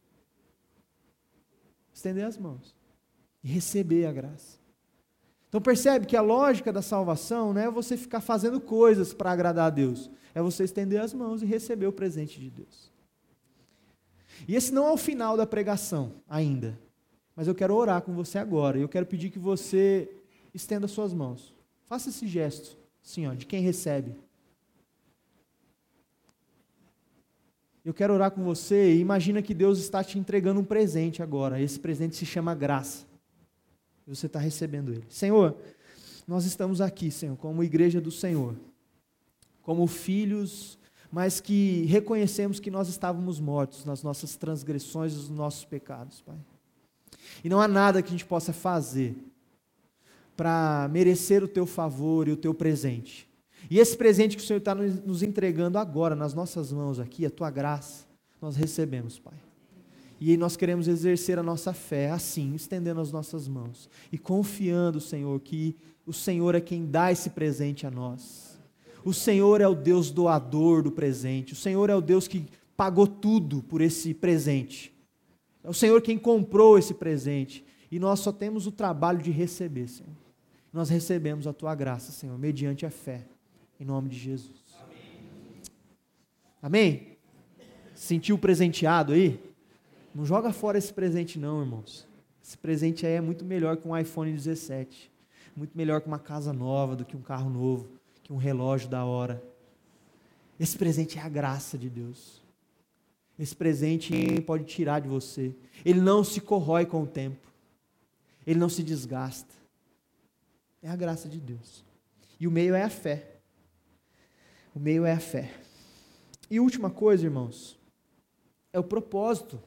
Estender as mãos e receber a graça. Então percebe que a lógica da salvação não é você ficar fazendo coisas para agradar a Deus, é você estender as mãos e receber o presente de Deus. E esse não é o final da pregação ainda, mas eu quero orar com você agora, e eu quero pedir que você estenda suas mãos. Faça esse gesto, assim, ó, de quem recebe. Eu quero orar com você e imagina que Deus está te entregando um presente agora. Esse presente se chama graça. E você está recebendo ele. Senhor, nós estamos aqui, Senhor, como igreja do Senhor. Como filhos, mas que reconhecemos que nós estávamos mortos nas nossas transgressões e nos nossos pecados, Pai. E não há nada que a gente possa fazer para merecer o Teu favor e o Teu presente. E esse presente que o Senhor está nos entregando agora, nas nossas mãos aqui, a Tua graça, nós recebemos, Pai. E nós queremos exercer a nossa fé assim, estendendo as nossas mãos e confiando, Senhor, que o Senhor é quem dá esse presente a nós. O Senhor é o Deus doador do presente. O Senhor é o Deus que pagou tudo por esse presente. É o Senhor quem comprou esse presente. E nós só temos o trabalho de receber, Senhor. Nós recebemos a Tua graça, Senhor, mediante a fé. Em nome de Jesus. Amém? Amém? Sentiu presenteado aí? Não joga fora esse presente não, irmãos. Esse presente aí é muito melhor que um iPhone dezessete. Muito melhor que uma casa nova, do que um carro novo, que um relógio da hora. Esse presente é a graça de Deus. Esse presente ninguém pode tirar de você. Ele não se corrói com o tempo. Ele não se desgasta. É a graça de Deus. E o meio é a fé. O meio é a fé. E última coisa, irmãos, é o propósito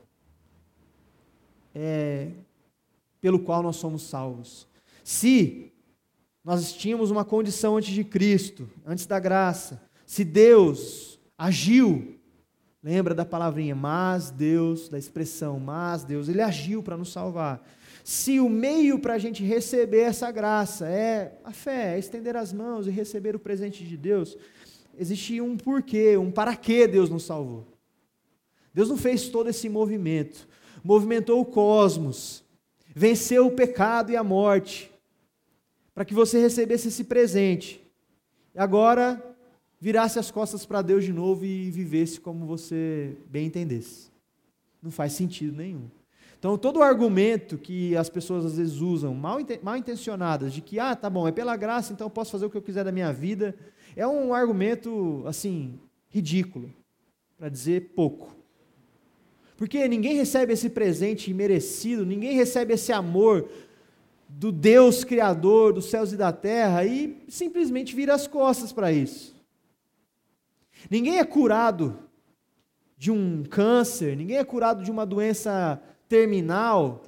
é, pelo qual nós somos salvos. Se nós tínhamos uma condição antes de Cristo, antes da graça, se Deus agiu, lembra da palavrinha, mas Deus, da expressão, mas Deus, Ele agiu para nos salvar. Se o meio para a gente receber essa graça é a fé, é estender as mãos e receber o presente de Deus, existe um porquê, um para que Deus nos salvou. Deus não fez todo esse movimento, movimentou o cosmos, venceu o pecado e a morte, para que você recebesse esse presente, e agora virasse as costas para Deus de novo e vivesse como você bem entendesse. Não faz sentido nenhum. Então, todo o argumento que as pessoas às vezes usam, mal, mal intencionadas, de que, ah, tá bom, é pela graça, então eu posso fazer o que eu quiser da minha vida, é um argumento, assim, ridículo, para dizer pouco. Porque ninguém recebe esse presente imerecido, ninguém recebe esse amor do Deus Criador dos céus e da terra e simplesmente vira as costas para isso. Ninguém é curado de um câncer, ninguém é curado de uma doença terminal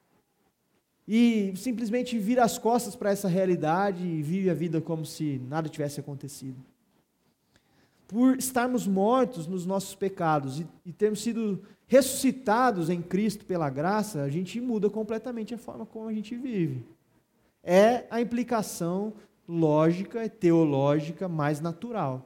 e simplesmente vira as costas para essa realidade e vive a vida como se nada tivesse acontecido. Por estarmos mortos nos nossos pecados e, e termos sido ressuscitados em Cristo pela graça, a gente muda completamente a forma como a gente vive. É a implicação lógica e teológica mais natural.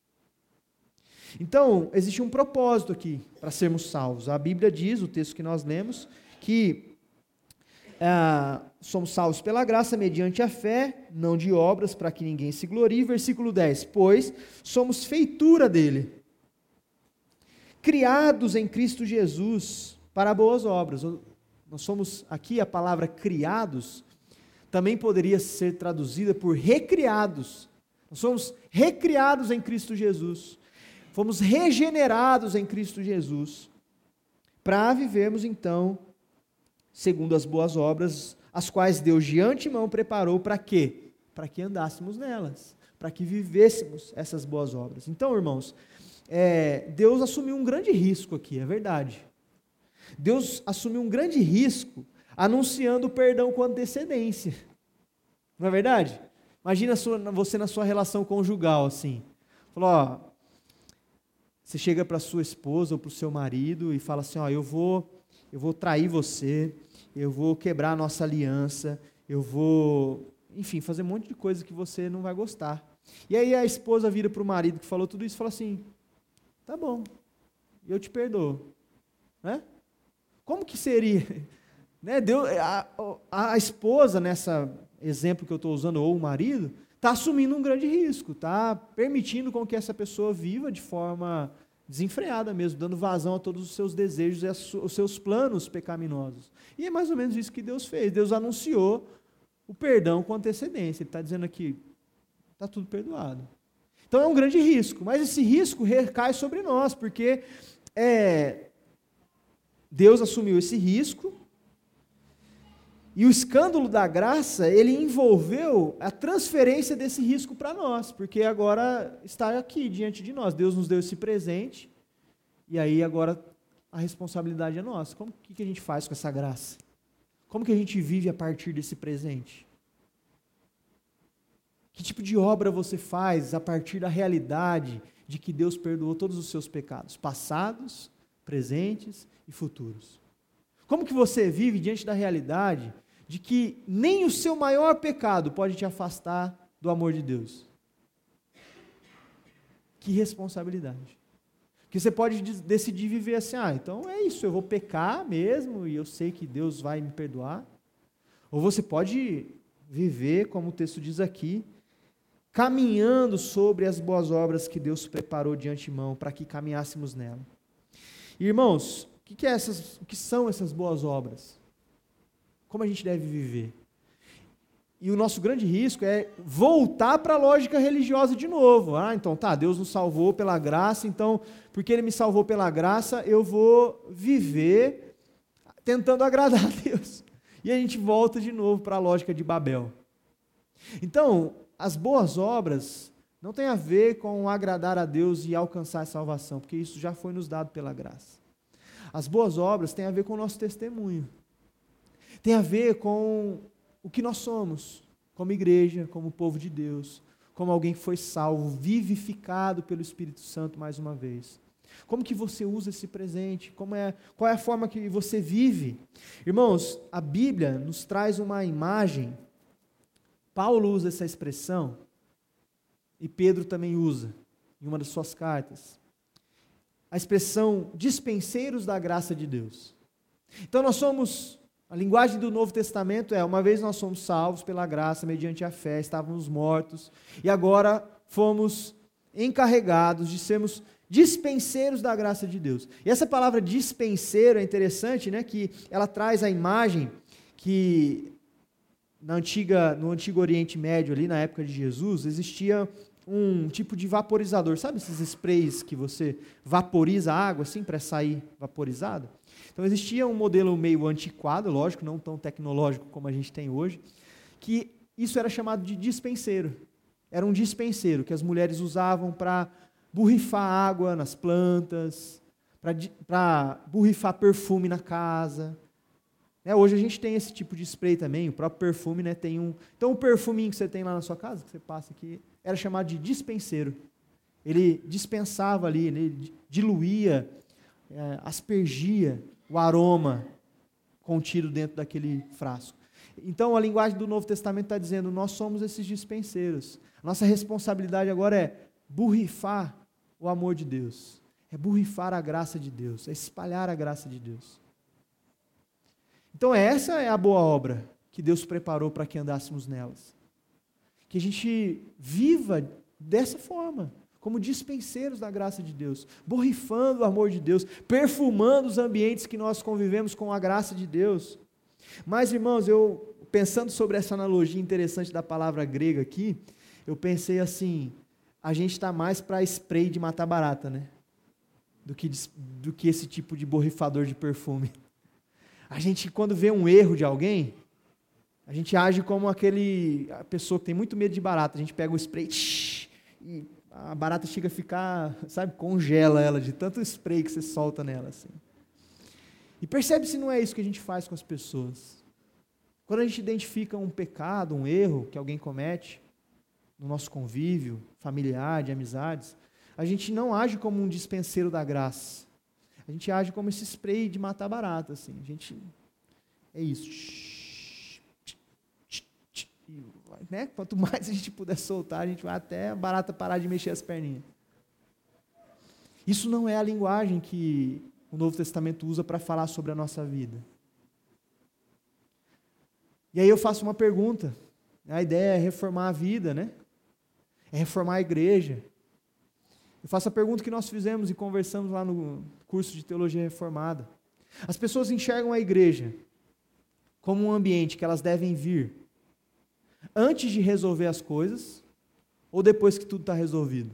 Então, existe um propósito aqui para sermos salvos. A Bíblia diz, o texto que nós lemos, que ah, somos salvos pela graça, mediante a fé, não de obras, para que ninguém se glorie. Versículo dez, pois somos feitura dele, criados em Cristo Jesus para boas obras. nós somos, aqui a palavra criados, também poderia ser traduzida por recriados. Nós somos recriados em Cristo Jesus. Fomos regenerados em Cristo Jesus, para vivermos então, segundo as boas obras, as quais Deus de antemão preparou para quê? Para que andássemos nelas, para que vivêssemos essas boas obras. Então, irmãos, é, Deus assumiu um grande risco aqui, é verdade. Deus assumiu um grande risco anunciando o perdão com antecedência. Não é verdade? Imagina você na sua relação conjugal assim. Falou, ó, você chega para sua esposa ou para o seu marido e fala assim, ó, eu vou, eu vou trair você, eu vou quebrar a nossa aliança, eu vou, enfim, fazer um monte de coisa que você não vai gostar. E aí a esposa vira para o marido que falou tudo isso e fala assim, tá bom, eu te perdoo. Né? Como que seria? Né? Deus, a, a esposa, nessa exemplo que eu estou usando, ou o marido, está assumindo um grande risco, está permitindo com que essa pessoa viva de forma desenfreada mesmo, dando vazão a todos os seus desejos e os seus planos pecaminosos. E é mais ou menos isso que Deus fez. Deus anunciou o perdão com antecedência. Ele está dizendo aqui, está tudo perdoado. Então é um grande risco, mas esse risco recai sobre nós, porque é, Deus assumiu esse risco, e o escândalo da graça, ele envolveu a transferência desse risco para nós, porque agora está aqui diante de nós. Deus nos deu esse presente, e aí agora a responsabilidade é nossa. Como que, que a gente faz com essa graça? Como que a gente vive a partir desse presente? Que tipo de obra você faz a partir da realidade de que Deus perdoou todos os seus pecados, passados, presentes e futuros? Como que você vive diante da realidade de que nem o seu maior pecado pode te afastar do amor de Deus? Que responsabilidade. Porque você pode decidir viver assim, ah, então é isso, eu vou pecar mesmo e eu sei que Deus vai me perdoar. Ou você pode viver, como o texto diz aqui, caminhando sobre as boas obras que Deus preparou de antemão para que caminhássemos nela. Irmãos, o que, que, é essas, o que são essas boas obras? Como a gente deve viver? E o nosso grande risco é voltar para a lógica religiosa de novo. Ah, então tá, Deus nos salvou pela graça, então, porque Ele me salvou pela graça, eu vou viver tentando agradar a Deus. E a gente volta de novo para a lógica de Babel. Então, as boas obras não tem a ver com agradar a Deus e alcançar a salvação, porque isso já foi nos dado pela graça. As boas obras têm a ver com o nosso testemunho. Tem a ver com o que nós somos, como igreja, como povo de Deus, como alguém que foi salvo, vivificado pelo Espírito Santo mais uma vez. Como que você usa esse presente? Como é, qual é a forma que você vive? Irmãos, a Bíblia nos traz uma imagem. Paulo usa essa expressão, e Pedro também usa, em uma das suas cartas. A expressão dispenseiros da graça de Deus. Então nós somos, a linguagem do Novo Testamento é, uma vez nós somos salvos pela graça, mediante a fé, estávamos mortos, e agora fomos encarregados de sermos dispenseiros da graça de Deus. E essa palavra dispenseiro é interessante, né, que ela traz a imagem que na antiga, no Antigo Oriente Médio, ali na época de Jesus, existia um tipo de vaporizador. Sabe esses sprays que você vaporiza a água assim para sair vaporizado? Então existia um modelo meio antiquado, lógico, não tão tecnológico como a gente tem hoje, que isso era chamado de dispenseiro. Era um dispenseiro que as mulheres usavam para borrifar água nas plantas, para borrifar perfume na casa. É, hoje a gente tem esse tipo de spray também, o próprio perfume, né, tem um... Então o perfuminho que você tem lá na sua casa, que você passa aqui, era chamado de dispenseiro. Ele dispensava ali, ele diluía, é, aspergia o aroma contido dentro daquele frasco. Então a linguagem do Novo Testamento está dizendo, nós somos esses dispenseiros. Nossa responsabilidade agora é borrifar o amor de Deus, é borrifar a graça de Deus, é espalhar a graça de Deus. Então essa é a boa obra que Deus preparou para que andássemos nelas. Que a gente viva dessa forma, como dispenseiros da graça de Deus, borrifando o amor de Deus, perfumando os ambientes que nós convivemos com a graça de Deus. Mas, irmãos, eu pensando sobre essa analogia interessante da palavra grega aqui, eu pensei assim, a gente está mais para spray de matar barata, né? Do que, do que esse tipo de borrifador de perfume. A gente, quando vê um erro de alguém, a gente age como aquele, a pessoa que tem muito medo de barata. A gente pega o spray tsh, e a barata chega a ficar, sabe, congela ela de tanto spray que você solta nela. Assim. E percebe se não é isso que a gente faz com as pessoas. Quando a gente identifica um pecado, um erro que alguém comete no nosso convívio familiar, de amizades, a gente não age como um dispenseiro da graça. A gente age como esse spray de matar barata, assim. A gente, é isso. Né? Quanto mais a gente puder soltar, a gente vai até a barata parar de mexer as perninhas. Isso não é a linguagem que o Novo Testamento usa para falar sobre a nossa vida. E aí eu faço uma pergunta. A ideia é reformar a vida, né? É reformar a igreja. Eu faço a pergunta que nós fizemos e conversamos lá no curso de Teologia Reformada. As pessoas enxergam a igreja como um ambiente que elas devem vir antes de resolver as coisas ou depois que tudo está resolvido?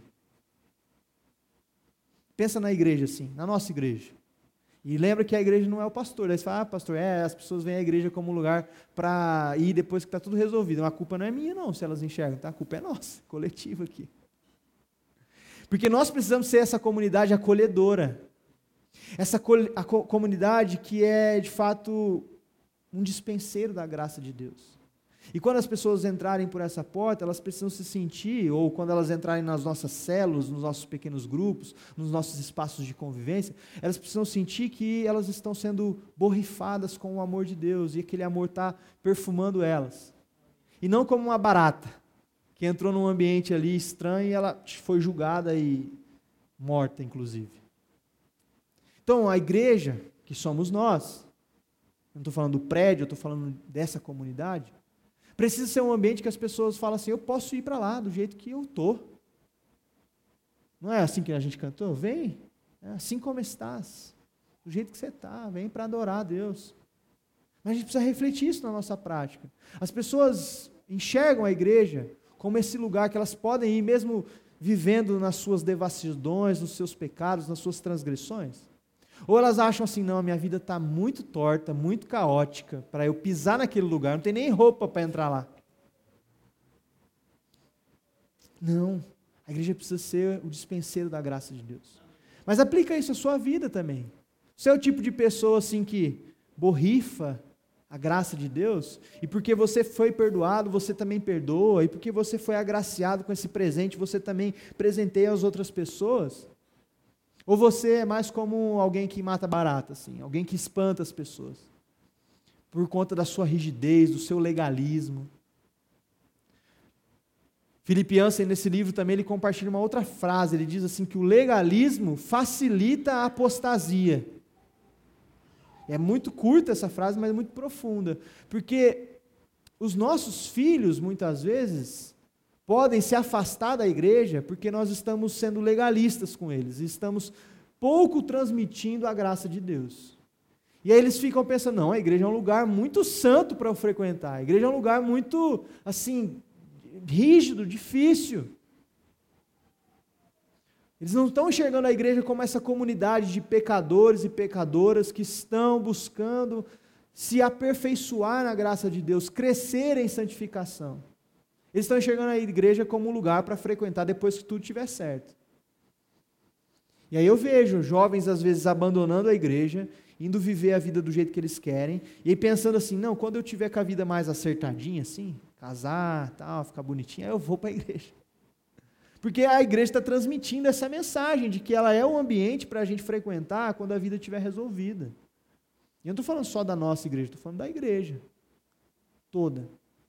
Pensa na igreja assim, na nossa igreja. E lembra que a igreja não é o pastor. Aí você fala, ah, pastor, é, as pessoas veem a igreja como um lugar para ir depois que está tudo resolvido. A culpa não é minha não, se elas enxergam, tá? A culpa é nossa, coletiva aqui. Porque nós precisamos ser essa comunidade acolhedora. Essa a co- comunidade que é, de fato, um dispenseiro da graça de Deus. E quando as pessoas entrarem por essa porta, elas precisam se sentir, ou quando elas entrarem nas nossas células, nos nossos pequenos grupos, nos nossos espaços de convivência, elas precisam sentir que elas estão sendo borrifadas com o amor de Deus, e aquele amor está perfumando elas. E não como uma barata, que entrou num ambiente ali estranho e ela foi julgada e morta, inclusive. Então, a igreja, que somos nós, não estou falando do prédio, eu estou falando dessa comunidade, precisa ser um ambiente que as pessoas falam assim, eu posso ir para lá do jeito que eu estou. Não é assim que a gente cantou? Vem, é assim como estás, do jeito que você está, vem para adorar a Deus. Mas a gente precisa refletir isso na nossa prática. As pessoas enxergam a igreja como esse lugar que elas podem ir mesmo vivendo nas suas devassidões, nos seus pecados, nas suas transgressões. Ou elas acham assim, não, a minha vida está muito torta, muito caótica, para eu pisar naquele lugar, não tem nem roupa para entrar lá. Não, a igreja precisa ser o dispenseiro da graça de Deus. Mas aplica isso à sua vida também. Você é o tipo de pessoa assim que borrifa a graça de Deus, e porque você foi perdoado, você também perdoa, e porque você foi agraciado com esse presente, você também presenteia as outras pessoas. Ou você é mais como alguém que mata barata, assim, alguém que espanta as pessoas, por conta da sua rigidez, do seu legalismo. Philip Yancey, nesse livro também, ele compartilha uma outra frase, ele diz assim, que o legalismo facilita a apostasia. É muito curta essa frase, mas é muito profunda, porque os nossos filhos, muitas vezes, podem se afastar da igreja porque nós estamos sendo legalistas com eles, estamos pouco transmitindo a graça de Deus. E aí eles ficam pensando, não, a igreja é um lugar muito santo para eu frequentar, a igreja é um lugar muito, assim, rígido, difícil. Eles não estão enxergando a igreja como essa comunidade de pecadores e pecadoras que estão buscando se aperfeiçoar na graça de Deus, crescer em santificação. Eles estão enxergando a igreja como um lugar para frequentar depois que tudo estiver certo. E aí eu vejo jovens, às vezes, abandonando a igreja, indo viver a vida do jeito que eles querem, e aí pensando assim, não, quando eu tiver com a vida mais acertadinha, assim, casar, tal, ficar bonitinho, aí eu vou para a igreja. Porque a igreja está transmitindo essa mensagem de que ela é um ambiente para a gente frequentar quando a vida estiver resolvida. E eu não estou falando só da nossa igreja, estou falando da igreja toda.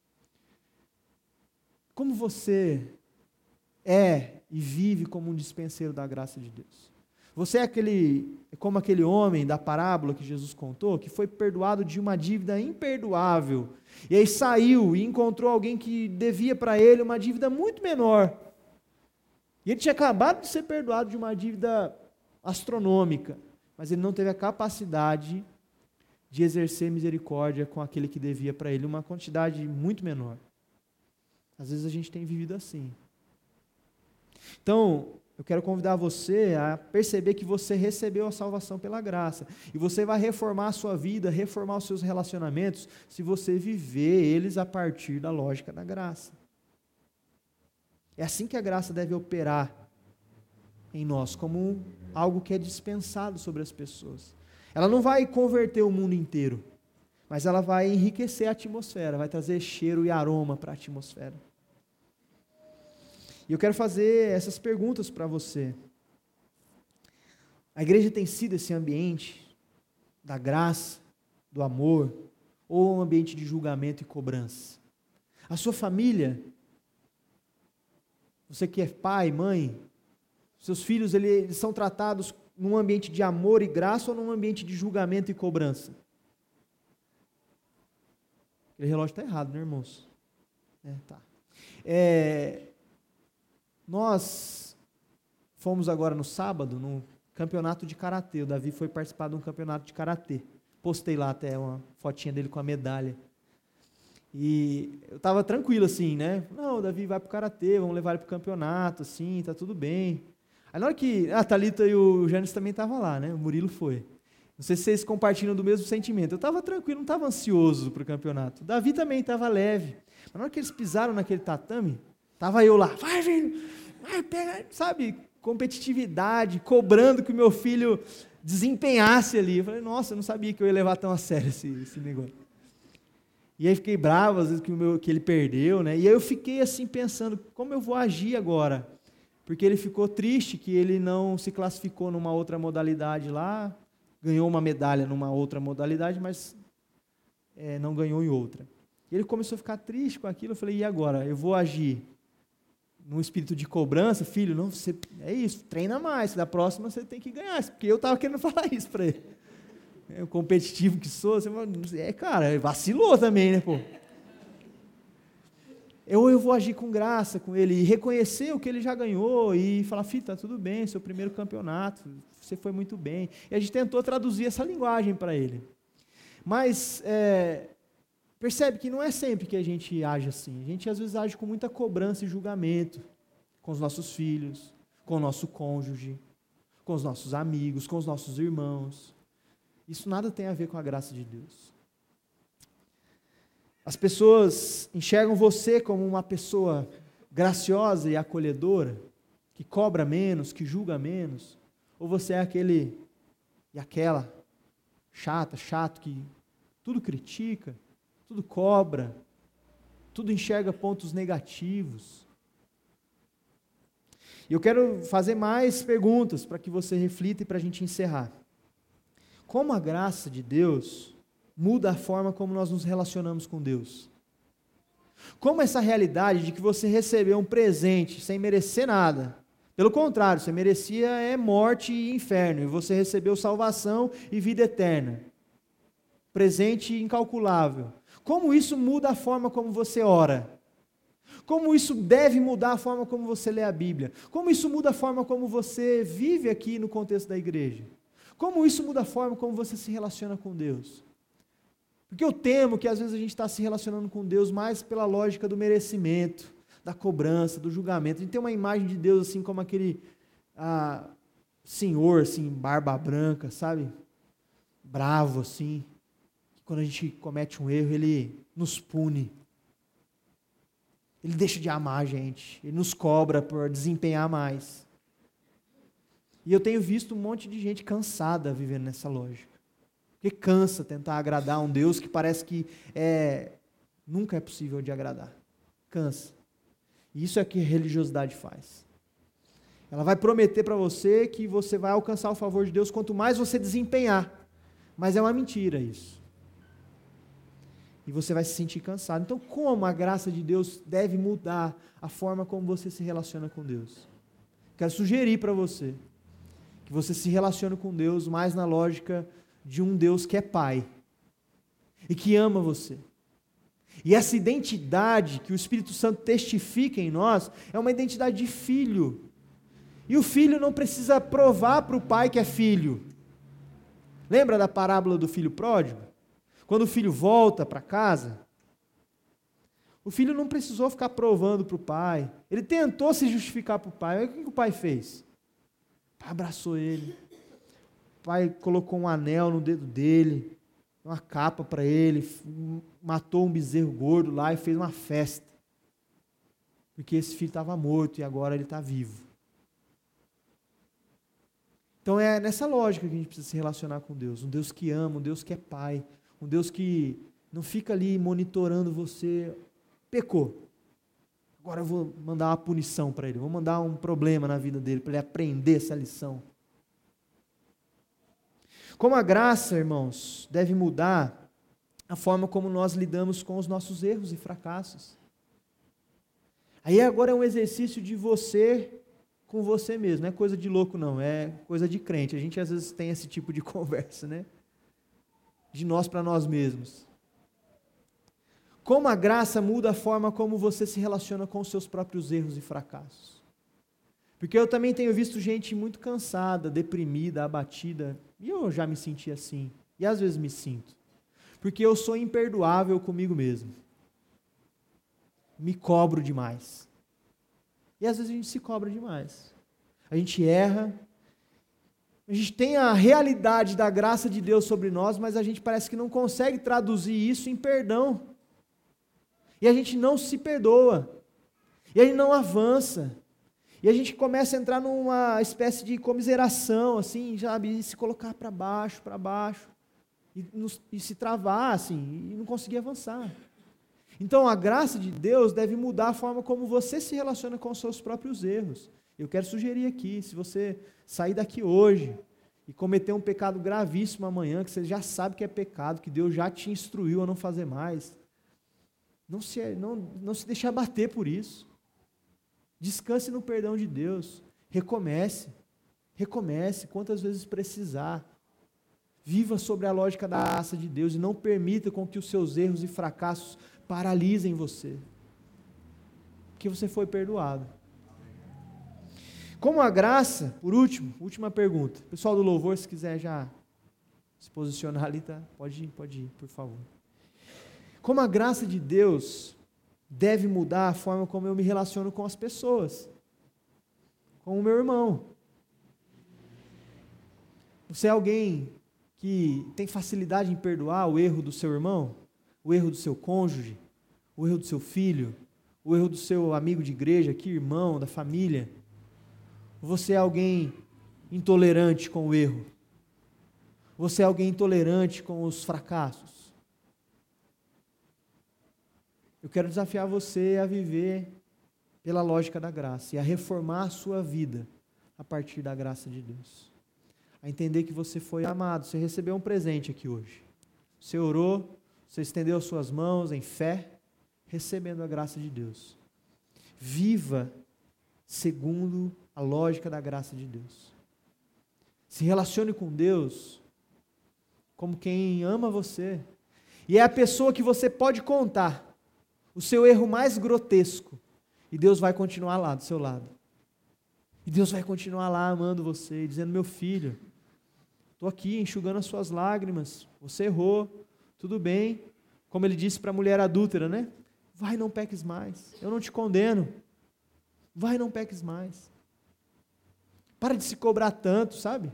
Como você é e vive como um dispenseiro da graça de Deus? Você é aquele, como aquele homem da parábola que Jesus contou, que foi perdoado de uma dívida imperdoável, e aí saiu e encontrou alguém que devia para ele uma dívida muito menor. E ele tinha acabado de ser perdoado de uma dívida astronômica, mas ele não teve a capacidade de exercer misericórdia com aquele que devia para ele uma quantidade muito menor. Às vezes a gente tem vivido assim. Então, eu quero convidar você a perceber que você recebeu a salvação pela graça. E você vai reformar a sua vida, reformar os seus relacionamentos, se você viver eles a partir da lógica da graça. É assim que a graça deve operar em nós, como algo que é dispensado sobre as pessoas. Ela não vai converter o mundo inteiro, mas ela vai enriquecer a atmosfera, vai trazer cheiro e aroma para a atmosfera. E eu quero fazer essas perguntas para você. A igreja tem sido esse ambiente da graça, do amor, ou um ambiente de julgamento e cobrança? A sua família, você que é pai, mãe, seus filhos, eles são tratados num ambiente de amor e graça ou num ambiente de julgamento e cobrança? Aquele relógio está errado, né, irmãos? É, tá. É, nós fomos agora no sábado, no campeonato de karatê. O Davi foi participar de um campeonato de karatê. Postei lá até uma fotinha dele com a medalha. E eu estava tranquilo assim, né? Não, o Davi vai para o karatê, vamos levar ele para o campeonato, assim, tá tudo bem. Aí na hora que a Thalita e o Jânio também estavam lá, né? O Murilo foi. Não sei se vocês compartilham do mesmo sentimento. Eu estava tranquilo, não estava ansioso para o campeonato. O Davi também estava leve. Mas na hora que eles pisaram naquele tatame, estava eu lá. Vai, filho! Vai, pega! Sabe? Competitividade, cobrando que o meu filho desempenhasse ali. Eu falei, nossa, eu não sabia que eu ia levar tão a sério esse, esse negócio. E aí fiquei bravo, às vezes, que, o meu, que ele perdeu, né? E aí eu fiquei assim pensando, como eu vou agir agora? Porque ele ficou triste que ele não se classificou numa outra modalidade lá, ganhou uma medalha numa outra modalidade, mas é, não ganhou em outra. E ele começou a ficar triste com aquilo, eu falei, e agora? Eu vou agir num espírito de cobrança? Filho, não, você, é isso, treina mais, da próxima você tem que ganhar, porque eu estava querendo falar isso para ele. É, o competitivo que sou, você fala, é, cara, vacilou também, né, pô? Eu, eu vou agir com graça com ele, e reconhecer o que ele já ganhou, e falar, filho, está tudo bem, seu primeiro campeonato, você foi muito bem. E a gente tentou traduzir essa linguagem para ele. Mas, é, percebe que não é sempre que a gente age assim. A gente, às vezes, age com muita cobrança e julgamento com os nossos filhos, com o nosso cônjuge, com os nossos amigos, com os nossos irmãos. Isso nada tem a ver com a graça de Deus. As pessoas enxergam você como uma pessoa graciosa e acolhedora, que cobra menos, que julga menos, ou você é aquele e aquela chata, chato, que tudo critica, tudo cobra, tudo enxerga pontos negativos. E eu quero fazer mais perguntas para que você reflita e para a gente encerrar. Como a graça de Deus muda a forma como nós nos relacionamos com Deus? Como essa realidade de que você recebeu um presente sem merecer nada, pelo contrário, você merecia é morte e inferno, e você recebeu salvação e vida eterna, presente incalculável. Como isso muda a forma como você ora? Como isso deve mudar a forma como você lê a Bíblia? Como isso muda a forma como você vive aqui no contexto da igreja? Como isso muda a forma como você se relaciona com Deus? Porque eu temo que às vezes a gente está se relacionando com Deus mais pela lógica do merecimento, da cobrança, do julgamento. A gente tem uma imagem de Deus assim como aquele ah, senhor, assim, barba branca, sabe? Bravo, assim. Que quando a gente comete um erro, ele nos pune. Ele deixa de amar a gente. Ele nos cobra por desempenhar mais. E eu tenho visto um monte de gente cansada vivendo nessa lógica. Porque cansa tentar agradar um Deus que parece que é, nunca é possível de agradar. Cansa. E isso é o que a religiosidade faz. Ela vai prometer para você que você vai alcançar o favor de Deus quanto mais você desempenhar. Mas é uma mentira isso. E você vai se sentir cansado. Então, como a graça de Deus deve mudar a forma como você se relaciona com Deus? Quero sugerir para você que você se relacione com Deus mais na lógica de um Deus que é Pai e que ama você. E essa identidade que o Espírito Santo testifica em nós é uma identidade de filho, E o filho não precisa provar para o pai que é filho. Lembra da parábola do filho pródigo? Quando o filho volta para casa, o filho não precisou ficar provando para o pai. Ele tentou se justificar para o pai. Mas o que o pai fez? O pai abraçou ele. O pai colocou um anel no dedo dele, uma capa para ele, matou um bezerro gordo lá e fez uma festa. Porque esse filho estava morto e agora ele está vivo. Então é nessa lógica que a gente precisa se relacionar com Deus. Um Deus que ama, um Deus que é pai, um Deus que não fica ali monitorando você. Pecou. Agora eu vou mandar uma punição para ele, vou mandar um problema na vida dele, para ele aprender essa lição. Como a graça, irmãos, deve mudar a forma como nós lidamos com os nossos erros e fracassos. Aí agora é um exercício de você com você mesmo, não é coisa de louco não, é coisa de crente. A gente às vezes tem esse tipo de conversa, né? De nós para nós mesmos. Como a graça muda a forma como você se relaciona com os seus próprios erros e fracassos. Porque eu também tenho visto gente muito cansada, deprimida, abatida, e eu já me senti assim, e às vezes me sinto. Porque eu sou imperdoável comigo mesmo. Me cobro demais. E às vezes a gente se cobra demais. A gente erra, a gente tem a realidade da graça de Deus sobre nós, mas a gente parece que não consegue traduzir isso em perdão. E a gente não se perdoa. E a gente não avança. E a gente começa a entrar numa espécie de comiseração, assim, sabe, e se colocar para baixo, para baixo, e, nos, e se travar, assim, e não conseguir avançar. Então, a graça de Deus deve mudar a forma como você se relaciona com os seus próprios erros. Eu quero sugerir aqui, se você sair daqui hoje e cometer um pecado gravíssimo amanhã, que você já sabe que é pecado, que Deus já te instruiu a não fazer mais, não se, não, não se deixe abater por isso. Descanse no perdão de Deus. Recomece. Recomece quantas vezes precisar. Viva sobre a lógica da graça de Deus e não permita com que os seus erros e fracassos paralisem você. Porque você foi perdoado. Como a graça, por último, última pergunta. Pessoal do louvor, se quiser já se posicionar ali, tá? Pode ir, pode ir, por favor. Como a graça de Deus deve mudar a forma como eu me relaciono com as pessoas, com o meu irmão. Você é alguém que tem facilidade em perdoar o erro do seu irmão, o erro do seu cônjuge, o erro do seu filho, o erro do seu amigo de igreja aqui, irmão, da família? Você é alguém intolerante com o erro? Você é alguém intolerante com os fracassos? Eu quero desafiar você a viver pela lógica da graça e a reformar a sua vida a partir da graça de Deus. A entender que você foi amado, você recebeu um presente aqui hoje. Você orou, você estendeu as suas mãos em fé, recebendo a graça de Deus. Viva segundo a lógica da graça de Deus. Se relacione com Deus como quem ama você. E é a pessoa que você pode contar o seu erro mais grotesco, e Deus vai continuar lá do seu lado. E Deus vai continuar lá amando você, dizendo: meu filho, estou aqui enxugando as suas lágrimas, você errou, tudo bem. Como ele disse para a mulher adúltera, né? Vai, não peques mais, eu não te condeno. Vai, não peques mais. Para de se cobrar tanto, sabe?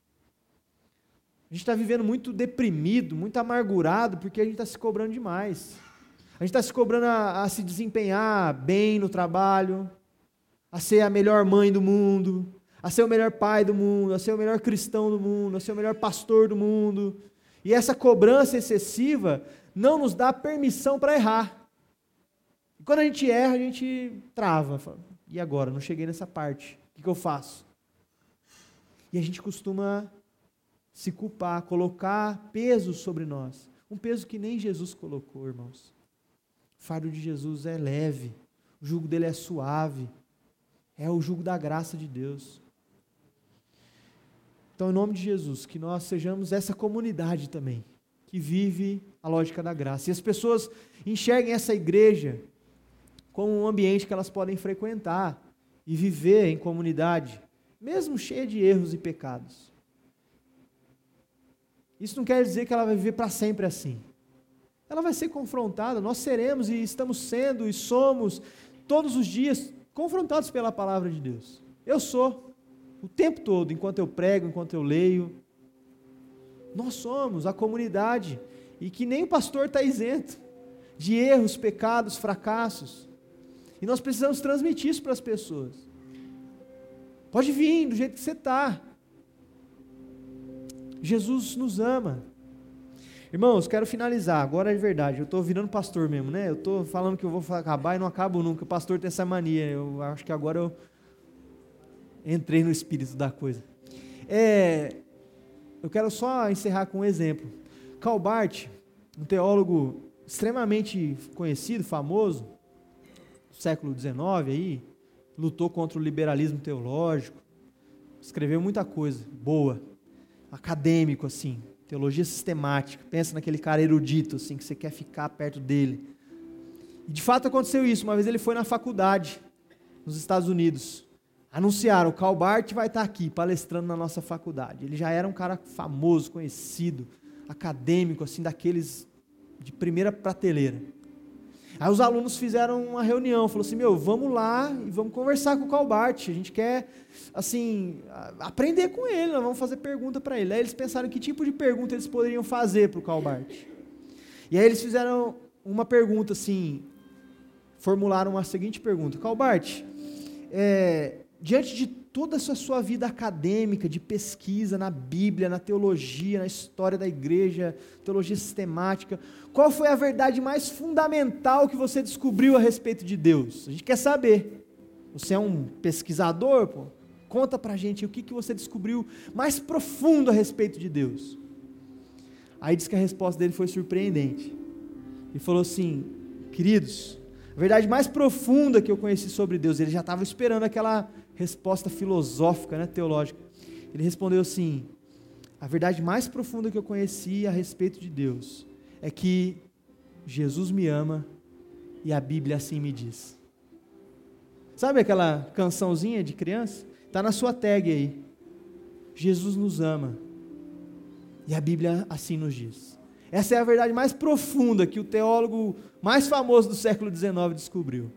A gente está vivendo muito deprimido, muito amargurado, porque a gente está se cobrando demais. A gente está se cobrando a, a se desempenhar bem no trabalho, a ser a melhor mãe do mundo, a ser o melhor pai do mundo, a ser o melhor cristão do mundo, a ser o melhor pastor do mundo. E essa cobrança excessiva não nos dá permissão para errar. E quando a gente erra, a gente trava. Fala, e agora? Não cheguei nessa parte. O que, que eu faço? E a gente costuma se culpar, colocar peso sobre nós. Um peso que nem Jesus colocou, irmãos. O fardo de Jesus é leve, o jugo dele é suave, é o jugo da graça de Deus. Então, em nome de Jesus, que nós sejamos essa comunidade também, que vive a lógica da graça. E as pessoas enxerguem essa igreja como um ambiente que elas podem frequentar e viver em comunidade, mesmo cheia de erros e pecados. Isso não quer dizer que ela vai viver para sempre assim. Ela vai ser confrontada, nós seremos e estamos sendo e somos todos os dias confrontados pela palavra de Deus. Eu sou, o tempo todo, enquanto eu prego, enquanto eu leio. Nós somos a comunidade, e que nem o pastor está isento de erros, pecados, fracassos. E nós precisamos transmitir isso para as pessoas. Pode vir do jeito que você está. Jesus nos ama. Irmãos, quero finalizar, agora é de verdade, eu estou virando pastor mesmo, né? Eu estou falando que eu vou acabar e não acabo nunca, o pastor tem essa mania, eu acho que agora eu entrei no espírito da coisa. É, eu quero só encerrar com um exemplo. Karl Barth, um teólogo extremamente conhecido, famoso, do século dezenove aí, lutou contra o liberalismo teológico, escreveu muita coisa boa, acadêmico assim, teologia sistemática. Pensa naquele cara erudito assim, que você quer ficar perto dele. E de fato aconteceu isso. Uma vez ele foi na faculdade, nos Estados Unidos. Anunciaram, o Karl Barth vai estar aqui, palestrando na nossa faculdade. Ele já era um cara famoso, conhecido, acadêmico, assim, daqueles de primeira prateleira. Aí os alunos fizeram uma reunião, falou assim, meu, vamos lá e vamos conversar com o Karl Barth, a gente quer, assim, aprender com ele, nós vamos fazer pergunta para ele. Aí eles pensaram que tipo de pergunta eles poderiam fazer para o Karl Barth. E aí eles fizeram uma pergunta assim, formularam uma seguinte pergunta, Karl Barth, é, diante de toda essa sua vida acadêmica, de pesquisa na Bíblia, na teologia, na história da igreja, teologia sistemática, qual foi a verdade mais fundamental que você descobriu a respeito de Deus? A gente quer saber. Você é um pesquisador, pô? Conta pra gente o que, que você descobriu mais profundo a respeito de Deus. Aí diz que a resposta dele foi surpreendente. Ele falou assim, queridos, a verdade mais profunda que eu conheci sobre Deus, ele já estava esperando aquela resposta filosófica, né, teológica. Ele respondeu assim, a verdade mais profunda que eu conheci a respeito de Deus é que Jesus me ama e a Bíblia assim me diz. Sabe aquela cançãozinha de criança? Está na sua tag aí. Jesus nos ama e a Bíblia assim nos diz. Essa é a verdade mais profunda que o teólogo mais famoso do século dezenove descobriu.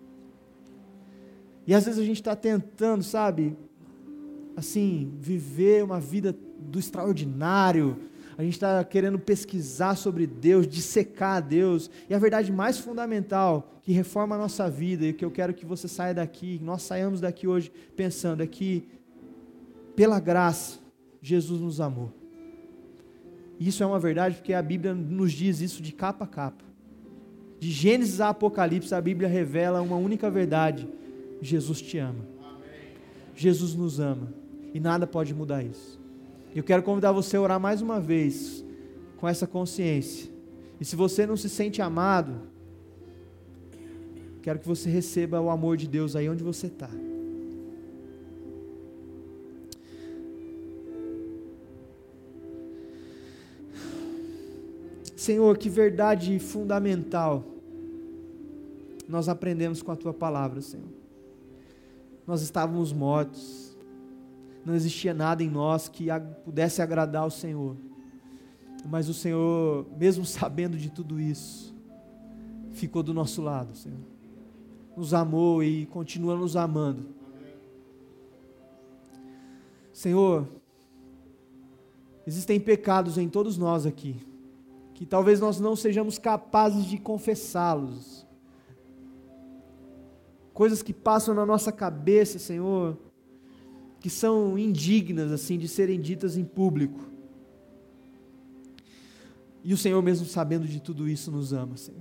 E às vezes a gente está tentando, sabe, assim, viver uma vida do extraordinário, a gente está querendo pesquisar sobre Deus, dissecar a Deus, e a verdade mais fundamental que reforma a nossa vida, e que eu quero que você saia daqui, que nós saiamos daqui hoje pensando, é que, pela graça, Jesus nos amou. Isso é uma verdade porque a Bíblia nos diz isso de capa a capa. De Gênesis a Apocalipse, a Bíblia revela uma única verdade: Jesus te ama. Amém. Jesus nos ama. E nada pode mudar isso. Eu quero convidar você a orar mais uma vez com essa consciência. E se você não se sente amado, quero que você receba o amor de Deus aí onde você está. Senhor, que verdade fundamental nós aprendemos com a Tua palavra, Senhor. Nós estávamos mortos, não existia nada em nós que pudesse agradar ao Senhor, mas o Senhor, mesmo sabendo de tudo isso, ficou do nosso lado, Senhor, nos amou e continua nos amando. Senhor, existem pecados em todos nós aqui, que talvez nós não sejamos capazes de confessá-los, coisas que passam na nossa cabeça, Senhor, que são indignas, assim, de serem ditas em público, e o Senhor mesmo sabendo de tudo isso nos ama, Senhor.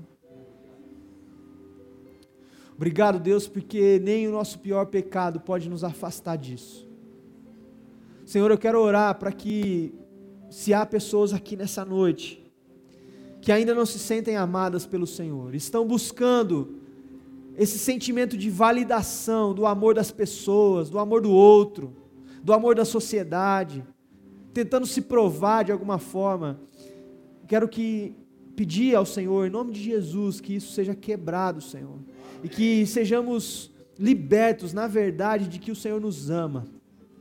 Obrigado, Deus, porque nem o nosso pior pecado pode nos afastar disso. Senhor, eu quero orar para que, se há pessoas aqui nessa noite que ainda não se sentem amadas pelo Senhor, estão buscando esse sentimento de validação do amor das pessoas, do amor do outro, do amor da sociedade, tentando se provar de alguma forma, quero que pedir ao Senhor, em nome de Jesus, que isso seja quebrado, Senhor, e que sejamos libertos na verdade de que o Senhor nos ama,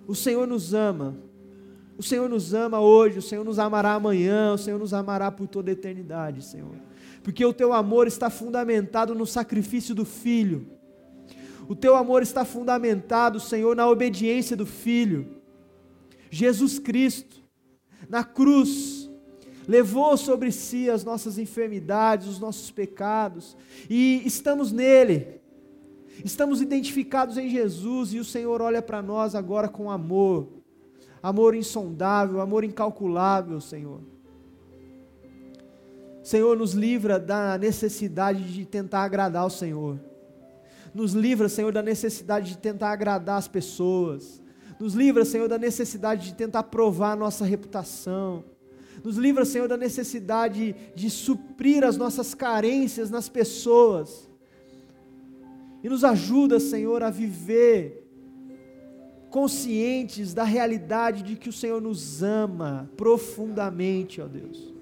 O Senhor nos ama. O Senhor nos ama hoje, o Senhor nos amará amanhã, o Senhor nos amará por toda a eternidade, Senhor. Porque o teu amor está fundamentado no sacrifício do Filho. O teu amor está fundamentado, Senhor, na obediência do Filho. Jesus Cristo, na cruz, levou sobre si as nossas enfermidades, os nossos pecados, e estamos nele. Estamos identificados em Jesus, e o Senhor olha para nós agora com amor. Amor insondável, amor incalculável, Senhor. Senhor, nos livra da necessidade de tentar agradar o Senhor. Nos livra, Senhor, da necessidade de tentar agradar as pessoas. Nos livra, Senhor, da necessidade de tentar provar a nossa reputação. Nos livra, Senhor, da necessidade de suprir as nossas carências nas pessoas. E nos ajuda, Senhor, a viver conscientes da realidade de que o Senhor nos ama profundamente, ó Deus.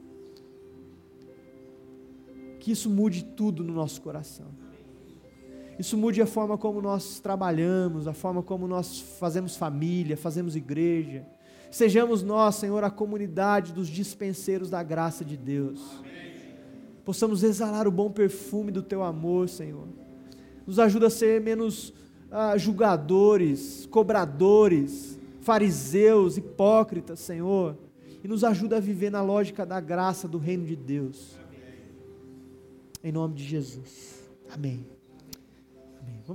Que isso mude tudo no nosso coração. Isso mude a forma como nós trabalhamos, a forma como nós fazemos família, fazemos igreja. Sejamos nós, Senhor, a comunidade dos dispenseiros da graça de Deus. Possamos exalar o bom perfume do Teu amor, Senhor. Nos ajuda a ser menos ah, julgadores, cobradores, fariseus, hipócritas, Senhor. E nos ajuda a viver na lógica da graça do reino de Deus. Em nome de Jesus. Amém. Amém. Vamos